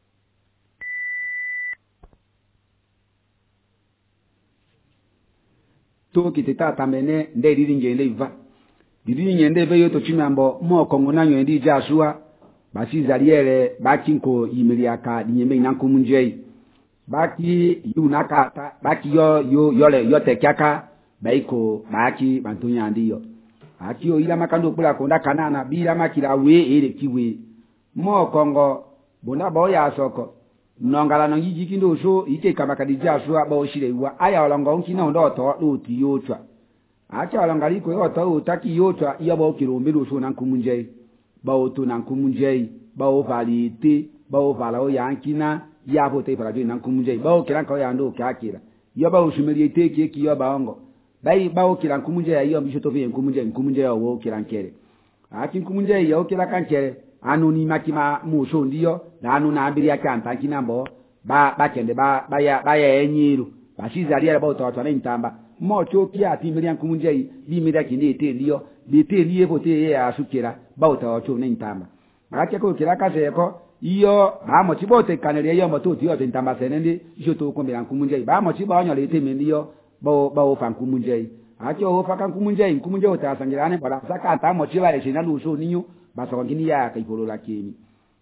to kiteta tamene nde liringe iva didi nyende veyo to chimambo moko ngonanyo ndi jasua basi zaliere baki nko yimiriaka nyembe nankumunjei baki yunakata baki yo tekyaka baiko baki bantunya ndiyo aki yo ila makando kula konda kanana bila makira we ere kiwe moko ngo bona boya soko nongala no yiji ndo so ike kabakadi jasua ba oshire wa aya olongo nkina ndo to luti yochwa acha alangari ko yoto utaki yoto yabo kirombero so nan kumunjei ba oto nan kumunjei ba o valite ba o vala o yankina yabo te para nan kumunjei ba o kiran ko yando kakira yaba o shumeriete ki yoba ongo bai ba o kiran kumunjei yo bisho to fe kumunjei o kiran kere aki kumunjei yo kira kankere anu ni makima muso ndiyo na anu na abiri akanta kinambo ba kende ba ya enyiru bashizalia ba oto na ntamba mocho pia timirian kumunjei bimira kindi etendio betendiye bote ya asukira bauta ocho nentamba ake ko kiraka seko iyo ba mo chibote kanele yo moto ti yo ntamba senende ijo to kombera kumunjei ba mo chiba onyo lete mendio ba o fan kumunjei ake o fa kan kumunjei ota sangirane para saka ta mo chiba le china luso ninyo ba so ngini ya ka ipolo la kemi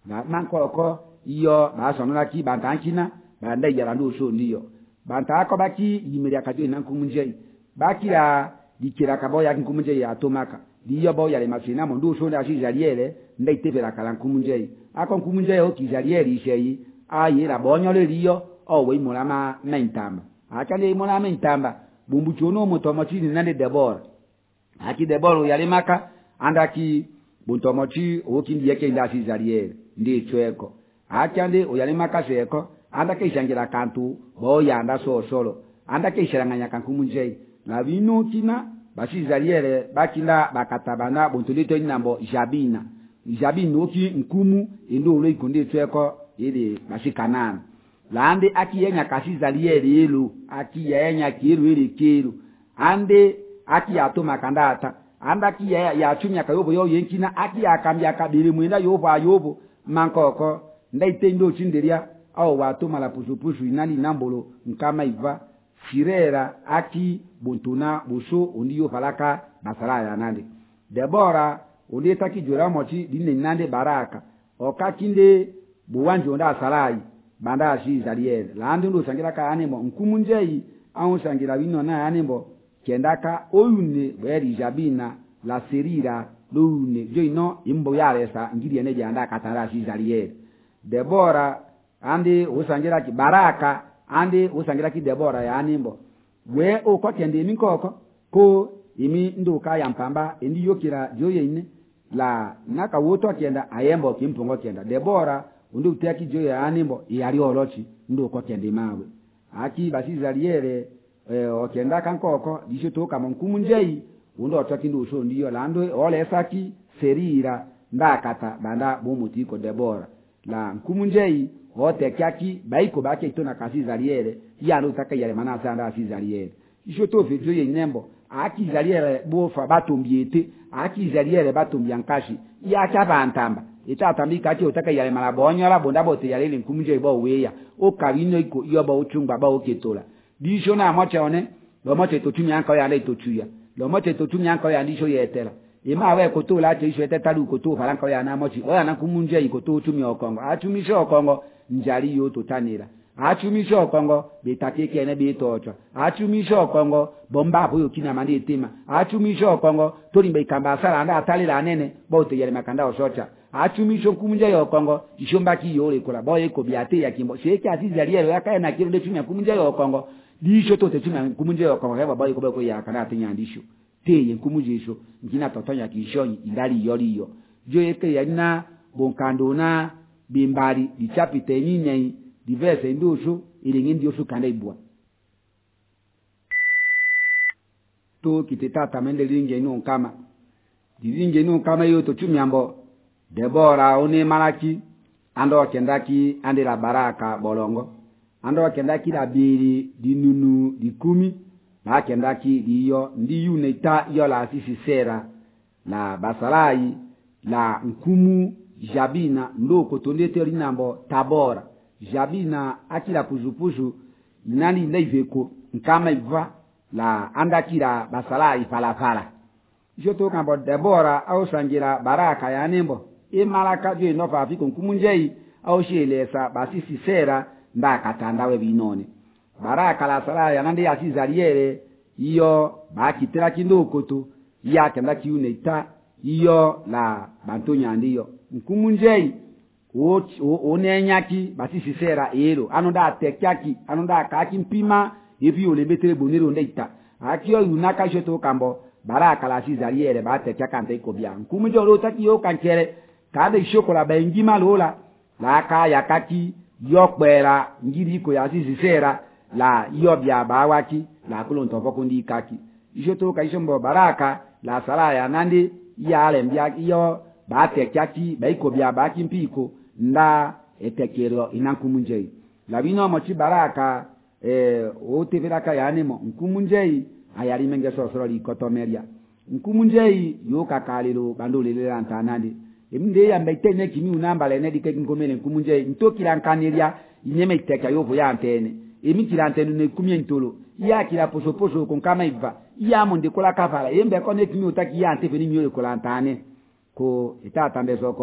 na mankoko iyo ba sonora ki bantankina banda yarando so ndiyo banta ko baki yimiri akajo na nkumunje baki ya dikira kabo ya nkumunje ya tomaka diyo bo yale masina mondo so na shi jariere ndai tebera kala nkumunje akon nkumunje o ki jariere isheyi ayi la bonyole liyo o we mulama mentamba akale mulama mentamba bumbu chono motomochi nande Debora aki Debora yale maka andaki buntomochi o kindi yake ndasi jariere ndi chweko akande oyale maka seko andake ishangira kantu bo yanda so solo andake ishiranganya kankumunje la bino kina basi jariere bakinda bakatabana buntulito inambo jabina oki nkumu endo olo ikonde chweko ile mashikanana lande akiyenya kasi jariere elo akiyenya kiru ile kiru ande akiyatoma kandata anda ya chumya kayobo yo yenkina akiyakambya kabiri mwenda yobo mankoko ndaitendo chinderia au watu mala pusu inani nambolo nkama iva firera aki buntuna buso ondiyo falaka basala ya nande Debora ondeta kijura mochi dinne nande baraka okakinde buwanji onda salai banda shi zaliere lande ndo sangira ka anemo nkumunjei au sangira wino na anemo kendaka oyune beri jabina la serira lune joino imbo yaresa ngiri ene janda katara shi zaliere Debora andi usangira ki baraka andi usangira ki Debora ya animbo we okwa kende minkoko ko imi nduka ya mpamba endi yokira joye ine la naka woto akenda ayembo kimpungo kenda Debora undi utaki joye ya animbo yari olochi nduko kende mawe aki basi zaliere okenda kankoko disho toka monkumunjei undo otaki nduso ndiyo lando ole saki serira ndakata banda bomutiko Debora la nkumunjei wote kyaki baiko bake itona kasi zaliere ya no taka yale manasa anda asi zaliere isho to fejo ye nembo aki zaliere bofa batumbiete aki zaliere batumbiankashi ya chabantamba itatambika ati otaka yale malabonyola bonda bote yale nkumunjei bo weya o kabino iko yoba uchungba ba oketola disho na mochaone lo moche totumya anka ya le totuya lo moche totumya anka ya disho yetela ima we kotola ati isho etetalu koto falanka ya na mochi oya na nkumunjei koto tumya okongo atumisho okongo njari yo totanira achumisho kongo betakeke ne betocho achumisho kongo bomba boyo kina mandi etima achumisho kongo tolimbe kamba sala anda atalira nene bote yale makanda osocha achumisho kumunja yo kongo ishomba ki yole kola boye ko biate ya kimbo sheke azizaliero yakaye na kiro de tumya kumunja yo kongo disho tote tumya kumunja yo kongo heba boye ko ya kana tinyandisho teye kumunjisho ngina totonya kishonyi indali yoliyo jo yeke yana bonkandona bimbari dichapite nyinyi diverse ndosho ilingindi yosu kanda ibwa to kiteta mende linge ino kama dilinge ino kama yoto chumyambo Debora one malaki ando kendaki ande la baraka bolongo ando kendaki la biri dinunu dikumi ba kendaki diyo ndiyu neta yo la sisi sera la basalai la nkumu Jabina ndo kotondete linambo Tabora Jabina akila puzupuzu nani leiveko nkama iva la andakira basala ifalafala joto kambo Debora au sangira baraka ya nembo malaka je no fa fiko nkumunjei au shelesa basisi sera ndakatanda we binone baraka la sala ya nandi asizaliere iyo bakitera kindokoto ya kenda kiuneta iyo la bantonya ndiyo nkumunjei onenyaki basisi sera ero anonda tekyaki anonda kaki mpima ebi ole betere bonero ndeita akiyo yunaka joto kambo baraka la sizaliere ba tekyaka nteko bia nkumunjo lo taki yo kankere kade shokola bengima lola la ka yakaki yokpera ngiri ko ya sisi sera la yobia bawaki la kulonto pokundi kaki joto ka ishombo baraka la sala ya nandi yale mbia iyo ba tekyaki baiko bia baki mpiko nda etekero inankumunjei labino mochi baraka oteveraka yanemo nkumunjei ayari menge sosoro likotomeria nkumunjei yoka kalilo bandolele lantanande eminde ya mbetene kimi unambale ne dike ngomele nkumunjei ntokira nkaniria inyeme iteka yovo ya antene emitira antene ne kumye ntolo ya kila poso konkama iva ya monde kola kafala yembe kone kimi utaki ya antefeni nyoye kola antane ko itatambe soko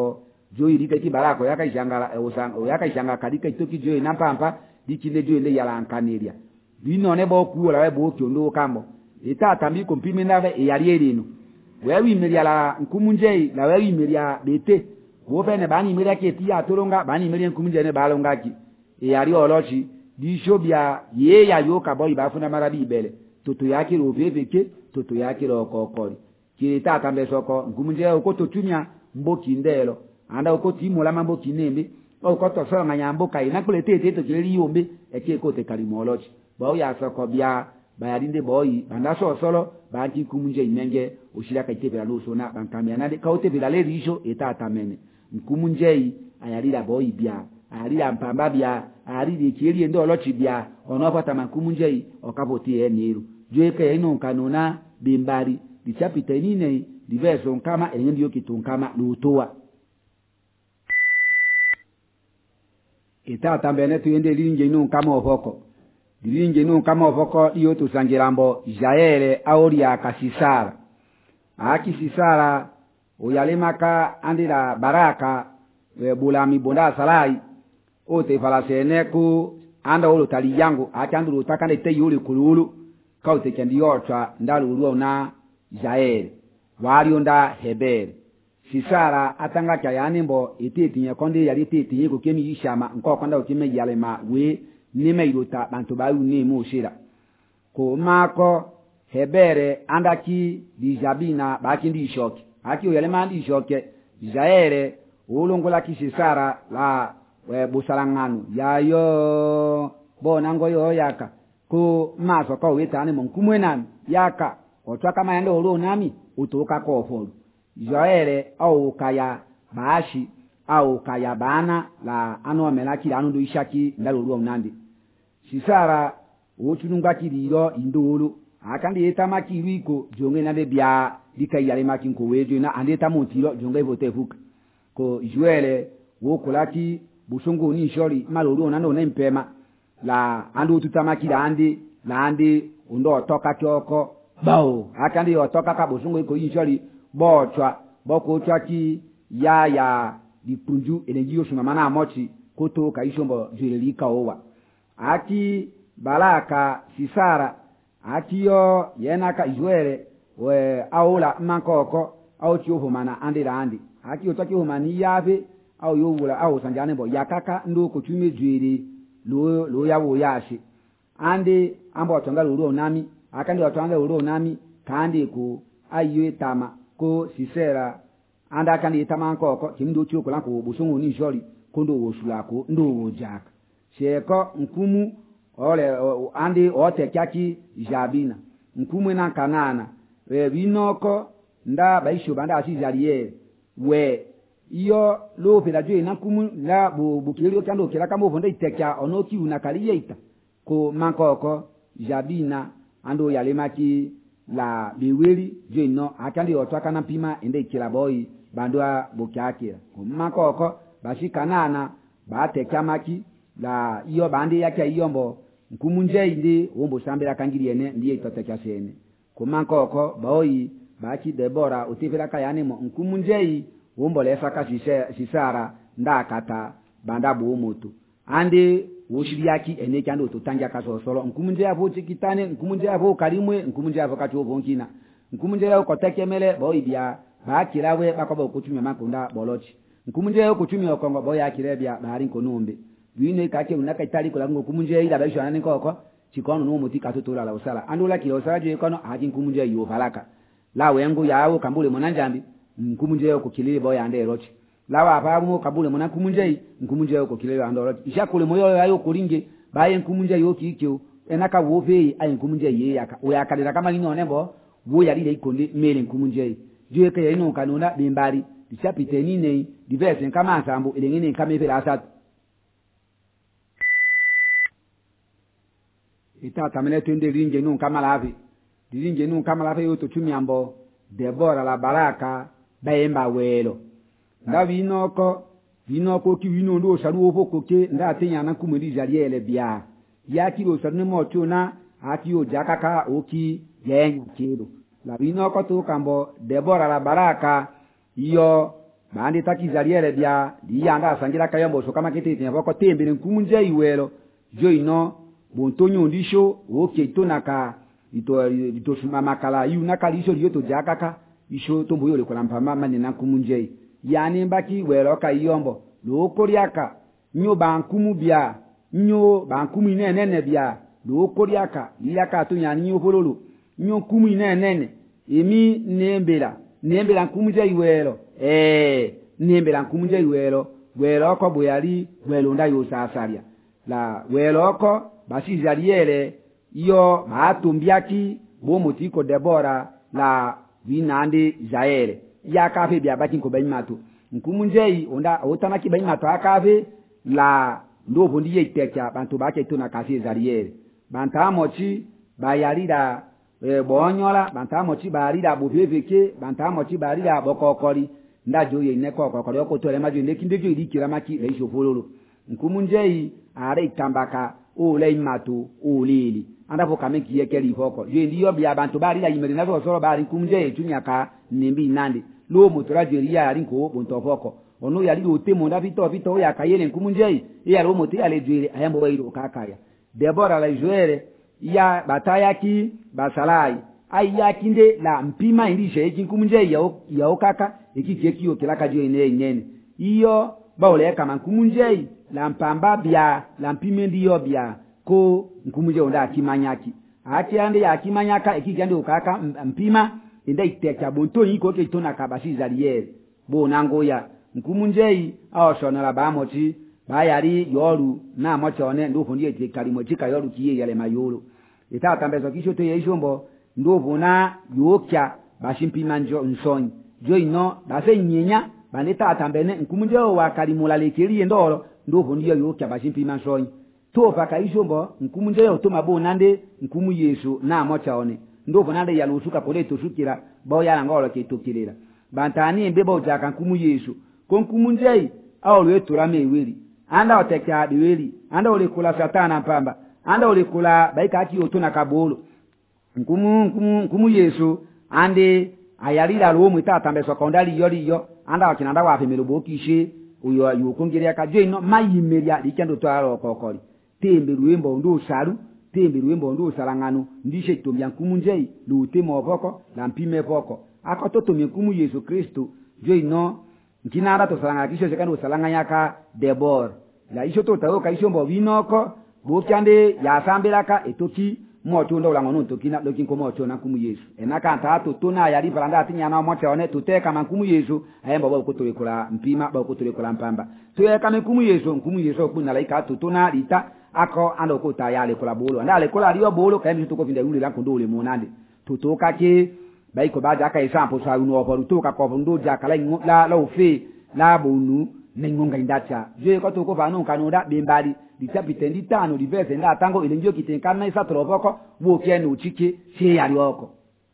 joyi dikati baraka yaka ishangala yaka ishanga kadika itoki joyi nampampa dikinde joyi le yala ankaneria bino ne bo kuola we bo kyondo kambo itata mbi kompime nave e yarielino wewe imeria la nkumunje la wewe imeria bete wo bene bani imeria keti ya tolonga bani imeria nkumunje ne balonga ki e yari olochi di shobia ye ya yoka boy bafuna marabi bele toto yake ro veveke toto yake ro kokori ki tata mbe soko nkumunje uko totumya mboki ndelo anda uko timula mamboki nembe uko to so nganya mboka ina kule tete to kile yombe eke ko te kalimolochi ba ya soko bia bayarinde boyi banda so solo banti kumunje inenge ushira kaitebera luso na bankamya na kautebera le risho etata mene nkumunje ayarira boyi bia ayarira mpamba bia ayarira kiri ndo olochi bia onopata makumunje okapoti eniru joeke ino kanona bimbari dichapita inine diverso nkama enyindi yokitunkama lutoa etata mbene tuyende linje ino nkama ovoko dilinje no kama ovoko iyo tusangirambo Jaele auria kasisara akisisara uyalemaka andira baraka bulami bonda salai ote falasene ku anda olo tali yangu akanduru takane te yuli kululu kaute kendiotwa ndalulu na Jaele walionda Heber sisara atanga kyayani mbo ititinye konde yali titinye ko kemi yishama nko konda ukime yalema we nime yota bantu bayu ni mushira ko mako Hebere andaki di Jabina baki ndi shoke aki oyale mandi shoke Jaele ulongola kisisara la busalangano yayo bona ngoyo yaka ko maso ka wetane monkumwenani yaka otwaka mayendo olo nami utoka ko ofolo Jaele au kaya baashi au kaya bana la ano melaki anu do ishaki ndalo ruwa unandi sisara ochununga kiriro indolo akandi etamaki riko jonge na bia dikayale maki nko wejo na andeta motiro jonge vote fuka ko Joele wo kolaki busungu ni shori maloro nano na mpema la ando tutamaki la andi undo toka kyoko bao akandi otoka ka busungu iko ishori bochwa boko chaki ya dipunju enejio sunamana amochi koto kaishombo Joelika owa aki baraka sisara akiyo yenaka Joele we aula mankoko au chiovumana andi aki otaki humani yave au yowula au sanjane bo yakaka ndo kuchume Joele lo yawo yashi andi ambo otonga lo nami akandi otonga lo nami kandi ku ayiwe tama ko sisera anda kandi tamankoko kimndo chiokola ko busungu ni joli kondo wosulako ndo wojaka sheko nkumu ole andi ote kyaki Jabina nkumu na kanana binoko nda baisho banda asizaliye we iyo lo pela jwe na nkumu la bukilio kando kila kama ovonda itekya onoki unakaliye ita ko mankoko Jabina ando yalemaki la biweli jwe no akandi otwaka na pima ende kila boy bandwa bukyakira kumakoko bashikanana batekamaki la iyo bandi yake iyombo nkumunje indi wombo sambira kangiriene ndiye itotekya sene kumakoko boyi baki Debora utifira kayane mo nkumunje wombo lesa sisara ndakata banda buumutu andi woshiriaki eneke ando tutangya kasosolo nkumunje avo chikitane nkumunje avo karimwe nkumunje avo kachovonkina nkumunje avo kotekemele boyi bia bakirawe bakoba okutumya makunda bolochi nkumunje okutumya okongo boya kirebya bari nkonombe bine kake unaka itali kula nkumunje ila baisho anane koko chikono no mutika tutola la usala andula kilo usala je kono aji nkumunje yo falaka la wengu yawo kambule monanjambi nkumunje okukilile boya ande rochi lawa apamu kabule mona nkumunje okukilile ande rochi ishakule moyo yayo kulinge baye nkumunje yo kikyo enaka wofe ayi nkumunje ye yaka uyakalira kama lino nembo wo yalile ikonde mele nkumunje Joeke ya ino kanona bimbari dichapite nine diverse kama asambu elengene kama efela asatu itata mele twende linje no kama lavi dilinje no kama lavi yoto chumiambo Debora la baraka bayemba welo ndavi inoko ki wino ndo saru ofoko ke ndatenya na kumeli Jaele bia yaki ro sarne mochona aki o jakaka oki yengu kero la binoko tu kambo Debora la baraka iyo bandi takizaliere bia diyanga asangira kayambo so kama kiti tinyavoko tembele nkumunje iwelo jo ino bontonyo ndisho oke itonaka ito makala yu nakalisho liyoto jakaka isho tombo yole kola mpama manena nkumunje yani mbaki welo ka iyombo lokoriaka nyo bankumu bia nyo bankumu inene bia lokoriaka iyaka tunya nyo pololo nyo kumu inene emi nembela nkumunje iwelo nembela nkumunje iwelo welo ko boyali welo ndayo sasalia la welo ko basizaliere iyo matumbiaki bomotiko Debora la winande Jaere ya kafe bia baki ko baimatu nkumunje onda otanaki baimatu akafe la ndobo ndiye itekia bantu bake tuna kasi zaliere banta mochi bayalida bonyola banta mochi bayalida boveveke banta mochi bayalida bokokori ndajo ye ne kokokori okotole majo ndeki ndejo ilikira maki leisho fololo nkumunje are itambaka ole imatu olili andapo kameki yekeli hoko je ndiyo bya bantu balila yimere nazo soro bali nkumunje tunyaka nimbi nandi lo motorajeria ali nko bontofoko ono yali otemo ndavito yakayele nkumunje ya lo moti alejwele ayambo bairo kakaya Debora la joere ya bataya ki basalai ayakinde la mpima indishe eki nkumunje ya okaka ekikeki okilaka jo inene iyo baole kama nkumunje la mpamba bya la mpimendi yo bya ko nkumunje onda akimanyaki ati ande yakimanyaka ekikande okaka mpima enda iteka bonto yiko ke tona kabashiza liere bonango ya nkumunje awashonala bamoti bayari yoru na mochone ndo fundi ete kalimo chika yoru kiye yale mayolo itatambezo kisho to yeshombo ndo vuna yokya bashimpima nsonyi jo ino base nyenya baneta atambene nkumunje wa kalimula lekeri ndoro ndo fundi yokya bashimpima nsonyi to paka ishombo nkumunje yo to mabonande nkumu Yesu na mochone ndo vunande yalusuka pole toshukira boya ngolo ketokirira bantani mbebo jaka nkumu Yesu konkumunje awolwe turame eweli anda otekya diweli anda olikula satana mpamba anda olikula baika aki otuna kabolo nkumu Yesu ande ayalira lomu itatambeso kondali yoliyo anda wakinanda wafemelo bokishe uyo yukongeria kaje ino mayimeria likendo twalo kokoli tembe ruembo ndo salangano ndishe tombya nkumunje lutemo boko la mpime boko akototo nkumu Yesu Kristo jo ino nkinara to salanga kisho sekando salanga yaka Debora la isho to tawo ka isho mbo winoko bokyande ya sambelaka etoki moto ndo langono tokina lokin ko moto na nkumu Yesu enaka ntato tona yali balanda atinya na moto one tuteka mankumu Yesu ayemba ba kutolekula mpima ba kutolekula mpamba tuyeka nkumu Yesu kuna laika tutona lita ako ando kota yale kula bolo ndale kula liyo bolo kaemi tuko vinda yule la kondole monande tutoka ke baiko baja aka example sa uno opo tutoka ko ndo jaka la ofe la bonu nengonga indacha je ko tuko vanu kanunda bembali litapite nditano livese nda tango ile njyo kitenkana isa tropoko wo kene uchike she yali oko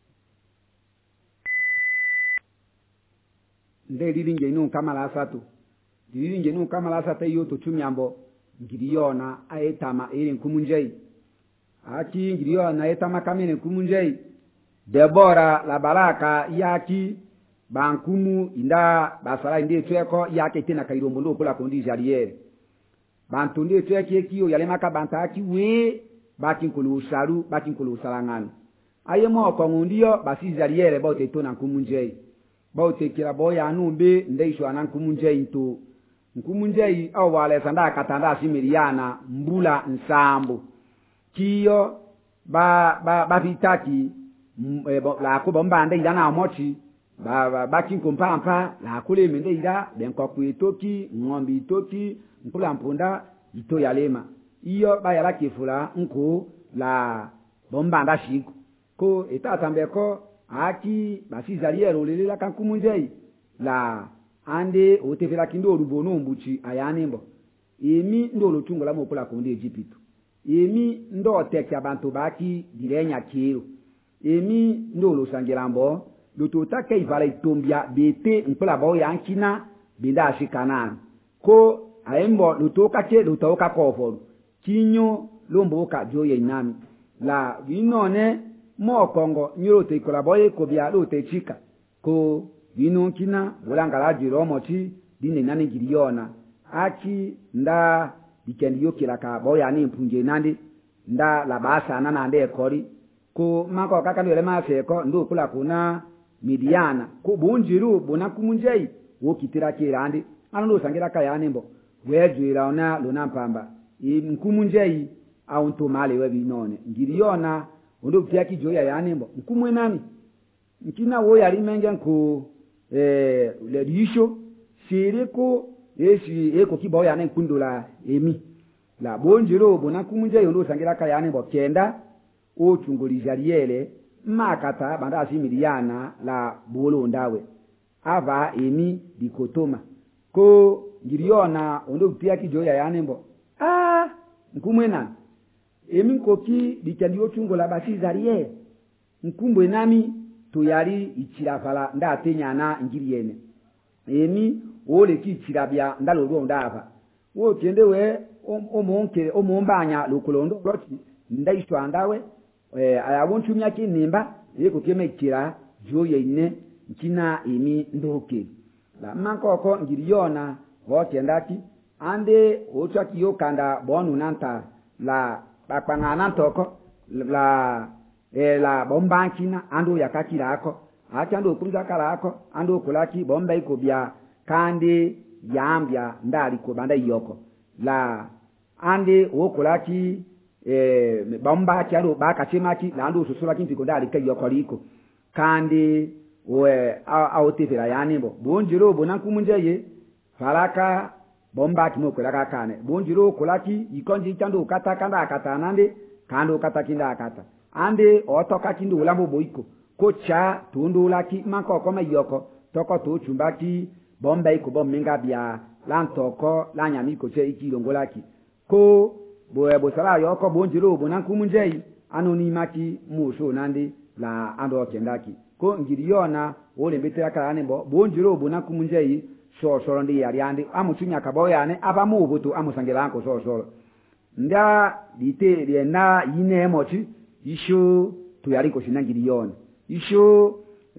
ndelilinge inu kamala asatu lilinge inu kamala asatu yoto chumyambo ngiriyona aetama ile nkumunje aki ngiriyona aetama kamene nkumunje Debora la baraka yaki bankumu inda basala inde tweko yake tena kairombo ndo kula kondi jaliere bantu ndi tweke kiyo yale maka bantaki we baki nkulu salangano ayemo ko ngundiyo basi jaliere bote tona nkumunje bote kila boya anumbe ndeisho anankumunje into nkumunje au wale sanda katanda simiriana mbula nsambu kiyo ba vitaki la ko bombande idana mochi baki nkompampa la kule mende ida benko kuitoki ngombi itoki mpula mpunda ito yalema iyo bayala kifula nko la bombanda shiko ko etatambeko aki basi zaliero lelela kankumunje la ande otefela kindo rubono mbuchi ayanembo emi ndo lotungo la mopula konde Egypto emi ndo tekya bantu baki direnya kiro emi ndo lo sangelambo lutotaka ivala itombia bete mpula bao yankina binda ashikana ko aembo lutoka ke lutoka kofolu kinyo lombo ka joye inami la winone mo kongo nyote ikola boye ko bia lote chika ko bino kina bulangala jiro moti dine nani ngiriona aki nda dikendi yokila ka boya ni mpunje nandi nda la basa na nande ekori ko mako kaka ndele mafeko ndo kula kuna Midiana ko bunjiru bona kumunjei wokitira kirandi ando sangira kaya nembo wejira ona lona mpamba nkumunjei au ntomale we binone ngiriona ondo kutia kijoya ya nembo nkumwe nani nkina wo yali menge nko le disho siriko esi eko kibawo ya nkundula emi la bonjiro bona kumunjei ondo sangira kaya nembo kenda o chungoliza liele makata banda asimidiana la bolo ndawe ava emi dikotoma ko ngiriona ondo kutia kijoya ya nembo nkumwena emi nkoki dikendi ochungola basizarie nkumbwe nami tuyali ichirafala ndatenyana ngiriyene emi ole kichirabya ndalolwo ndava wo kendewe omombanya lokolondo loti ndaishwa ndawe ayabonchumya kinimba yeko kemekira joye ine nkina emi ndoke la mankoko ngiriyona wokendaki ande otwaki yokanda bonu nanta la bakpangana ntoko la bombankina ando yakakira ako akando kunza kala ako ando kulaki bomba ikobya kandi yambya ndali ko banda yoko la ande okulaki bomba kyalo bakachemaki la ando susula kinti ko ndali kayo koliko kandi we aotevera yanimbo bonjiro bonankumunjeye faraka bomba kimo kulaka kane bonjiro kulaki ikonji chando kataka nda katanande kando katakinda akata ande otoka kindu ulambo boiko kocha tundulaki mako koma yoko toko to chumbaki bomba iko bomminga bia lantoko lanyami ko che ikilongolaki ko bo sala yoko bonjiro bonankumunjei anonimaki muso nande la ando kendaki ko ngiriona ole mbetera kala nembo bonjiro bonankumunjei so ndi yariande amuchunya kaboyane abamu ubutu amusangira anko so nda dite liena yine mochi isho tuyali ko sinangiriona isho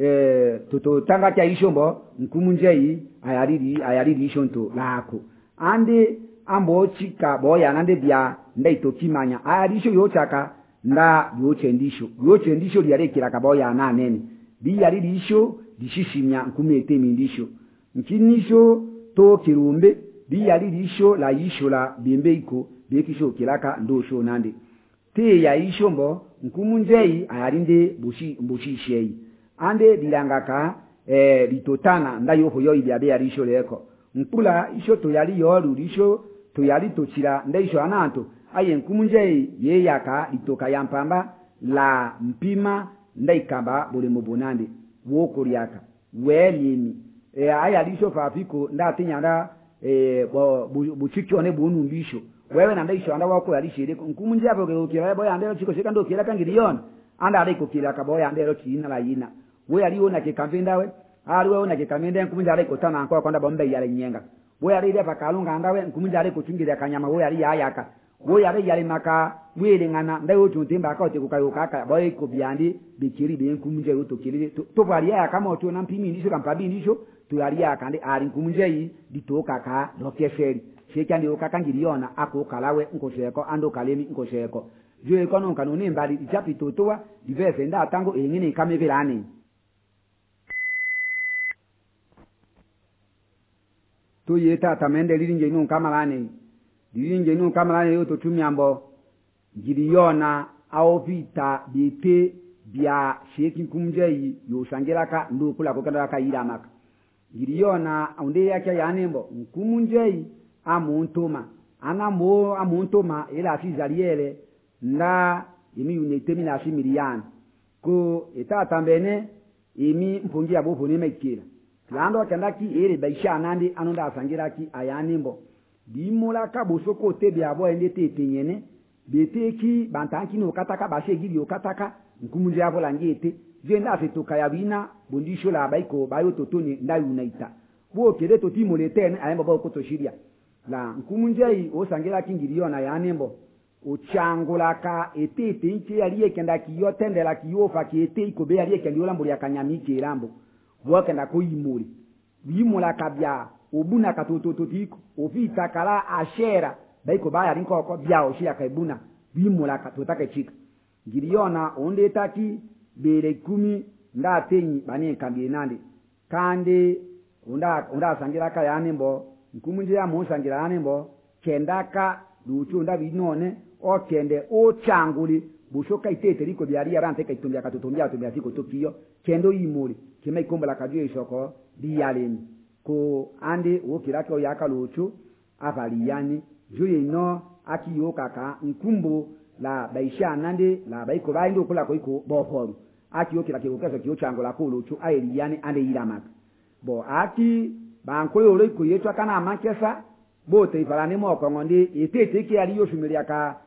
toto tanga kya isho mbo nkumunjei ayariri isho nto lako ande ambo chika boyana nde bia ndaito kimanya ayari isho yochaka nda yochendisho liarekira kaboyana nene bi yariri isho dishishimya nkumete mindisho nkinisho to kirumbe biyalilisho la yisho la bimbeiko bekisho kiraka ndosho nande te ya isho mbo nkumunjei ayalinde bushishei ande dilangaka litotana ndayo hoyo ibyabe ya lisho leko nkula isho to yali yolu lisho to yali tochira ndaisho ananto aye nkumunjei ye yaka litoka yampamba la mpima ndaikaba bole mubonande wokuriaka welimi aya lisho fafiko ndatinyanda buchikione bunu mbisho wewe nanda isho anda wako yalishire nkumunje apo ukira boya andero chiko shika ndo kira kangiriona anda ali kokira kaboya andero china la yina we aliona kikambinda we aliona kikambinda nkumunje ali kotana anko kwanda bombe yale nyenga we ali lepa kalunga andawe nkumunje ali kuchungira kanyama we ali ayaka we ali yale maka wele ngana ndayo tuntimba akote kukayuka boy kubyandi bikiri be nkumunje utokiri to bali ya kama oto na mpimi ndisho kampabi ndisho tuyalia kandi ari nkumunjei ditoka ka lokeferi shekandi okakangiriona ako kalawe nkosheko ando kalemi nkosheko je kono kanone mbali ichapito towa diverse nda tango engine kameverani to yeta tamende lirinje nu kamalane yoto tumyambo giriona aovita bite bia sheki nkumunjei yosangeraka ndo kula kokanda ka iramaka giriona onde yake yanembo nkumunjei amuntoma amuntoma ila afizaliele nda imi unetemi na afimiliana ko etatambene imi mpungia bopo nemekira lando kandaki ere baisha nandi anonda asangiraki ayanembo bimola kabosoko tebya abo ende tetenyene beteki bantanki no kataka bashegiri okataka nkumunje abo langete jenda afetoka ya bina bondisho la baiko bayo totoni ndayu naita bo kede totimo leten ayemba ba ko toshiria la nkumunje osangira kingiriona ya nembo ochangulaka etete nche yaliye kenda kiyo tendela kiyofa kiete ikobe yaliye kendi olambuli akanyamiki erambo wokenda ko yimuri yimula kabya obuna katototiko ofita kala ashera baiko baya rinkoko byao shia kaibuna yimula katotaka chika ngiriona onde taki bere 10 ndatenyi bani kambie nande kande unda sangira ka yanembo nkumunje ya musangira yanembo kendaka luchu ndabinone o kende o changuli bushoka itete riko byari yarante kaitumbya katutumbya tumbya siko tokiyo kendo yimuri kime ikomba la kadyo ishoko diyaleni ko ande wokirake o yakaluchu avaliyani juye no akiyo kaka nkumbo la baisha nande la baiko baindo kula ko iko boforu akiyo kirake ukasa kiyo changula ko luchu ayeliyani ande yiramaka bo aki bankoyo ole ko yetu kana amakesa bote ifarane mo ko ngonde etete ki ali yoshumiri aka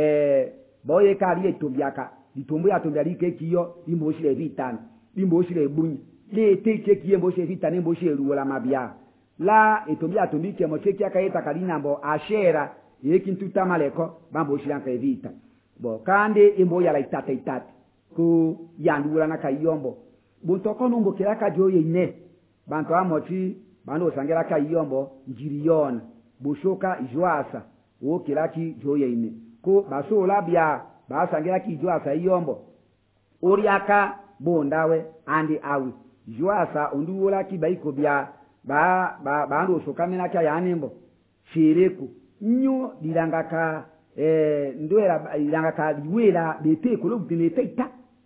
boye kali etubyaka litumbu ya tumbya like kiyo imboshile vitana imboshile bunyi le tete ki imboshile vitana imboshile ruola mabia la etumbya tumbike mo cheki akaeta kalina mbo ashera yekintu tamaleko bamboshile anka evita bo kande imboya la itata ku yandula na kayombo buntoko nombo kiraka joye ine bantu amochi bando sangera kayombo njiriona bushoka ijwasa wo kiraki joye ine ko baso labia basangera ki ijwasa iyombo oriaka bondawe andi awi ijwasa onduwola ki baiko bya bando sokamena kya yanembo shireku nyo dilangaka ndoera dilangaka liwela bete ko lobutene ita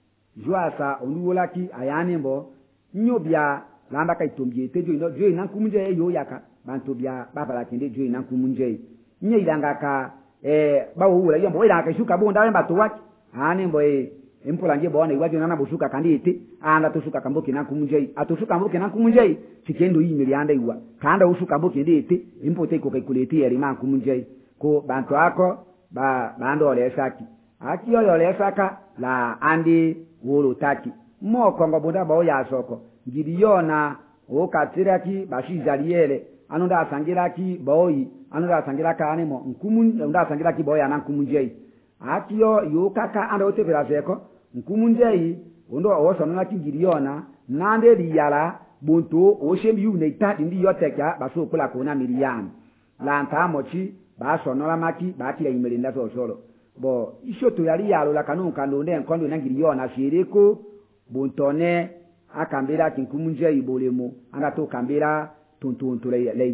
jwasa onduwola ki ayanembo nyo bya lamba kai tombye tejo ino jo ina kumunje yo yaka bantu bya babala kende jo ina kumunje nye ilangaka bawo wula yombo ila akashuka bonda wemba to waki anembo empula nje bona iwaje nana bushuka kandi ite anda tushuka kamboki na kumunje atushuka mboki na kumunje chikendo yimiri anda iwa kanda ushuka mboki ndete impote ko kalkuleti yari ma kumunje ko bantu ako bando ole saki akiyo ole saka la andi wolo taki mo kongo bonda bawo ya soko ngiriyona okatiraki bashizaliele anonda asangiraki boyi anonda asangiraka anemo nkumunje unda asangiraki boyi anankumunje akiyo yokaka anda otevera zeko nkumunje ondo owosonona kingiriyona nande liyala buntu oshembi yune itadi ndi yoteka basokula kona miliyani lanta mochi basonora maki bakira imelinda sosolo bo ishoto yali yalo la kanunka ndonde nkondo nangiriyona shiriko buntone akambira kinkumunje ibolemo anga to kambira tuntuntu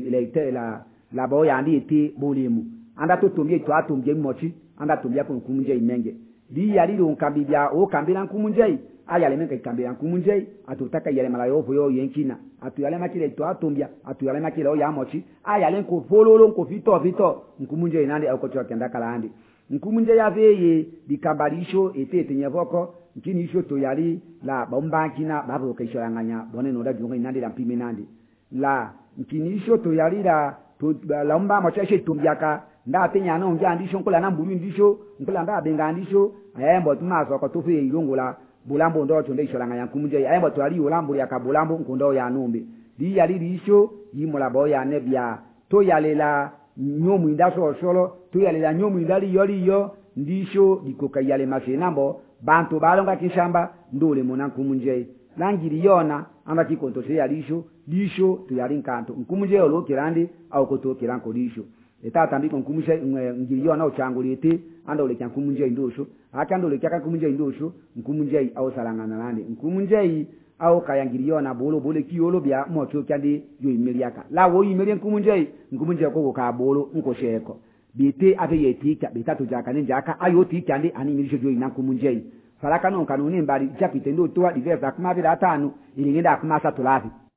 la boya andi iti bolemo anda to tombye to atombye mochi anda tombya ko nkumunje imenge li yali lo nkambibya o kambira nkumunje ayale menka kambira nkumunje atutaka yale malayo ovo yo yenkina atuyale makile to atombya atuyale makile o ya mochi ayale nko fololo nko fito nkumunje nandi akocho kenda kala andi nkumunje yaveye bikambalisho etete nyavoko nkini isho to yali la bombankina babo kaishoranganya bone no da junga inandi la mpime nandi la nkini isho to yali la mba machashe tumbyaka ndatenya no nja ndisho nkola na mbulu ndisho nkola ndabenga ndisho ayembo tumaso ko tufe ilongola bulambo ndo to ndishoranganya nkumunje ayembo to ali ulambo ya kabulambo nkondo ya numbe li yali lisho yimola boya nebya to yalela nyomu indaso solo to yalela nyomu indali yoliyo ndisho dikoka yale masenambo bantu balonga kishamba ndole mona nkumunje langiri yona amba kikonto se yalisho lisho to yali nkanto nkumunje olokirandi au kotokira nko lisho etata mbiko nkumunje ngiri yona ochangulite anda ole kyankumunje ndosho akando ole kyaka nkumunje ndosho nkumunje au salangana lande nkumunje au kayangiri yona bolo kiyolo bya mocho kyandi yo imeliaka la wo imeli nkumunje ko ka bolo nkosheko bite ave yetika bitatu jaka ninjaka ayoti kyandi ani milisho jo inankumunje faraka no kanuni mbali chapite ndo toa diversa kuma bila 5 ilingenda kuma 3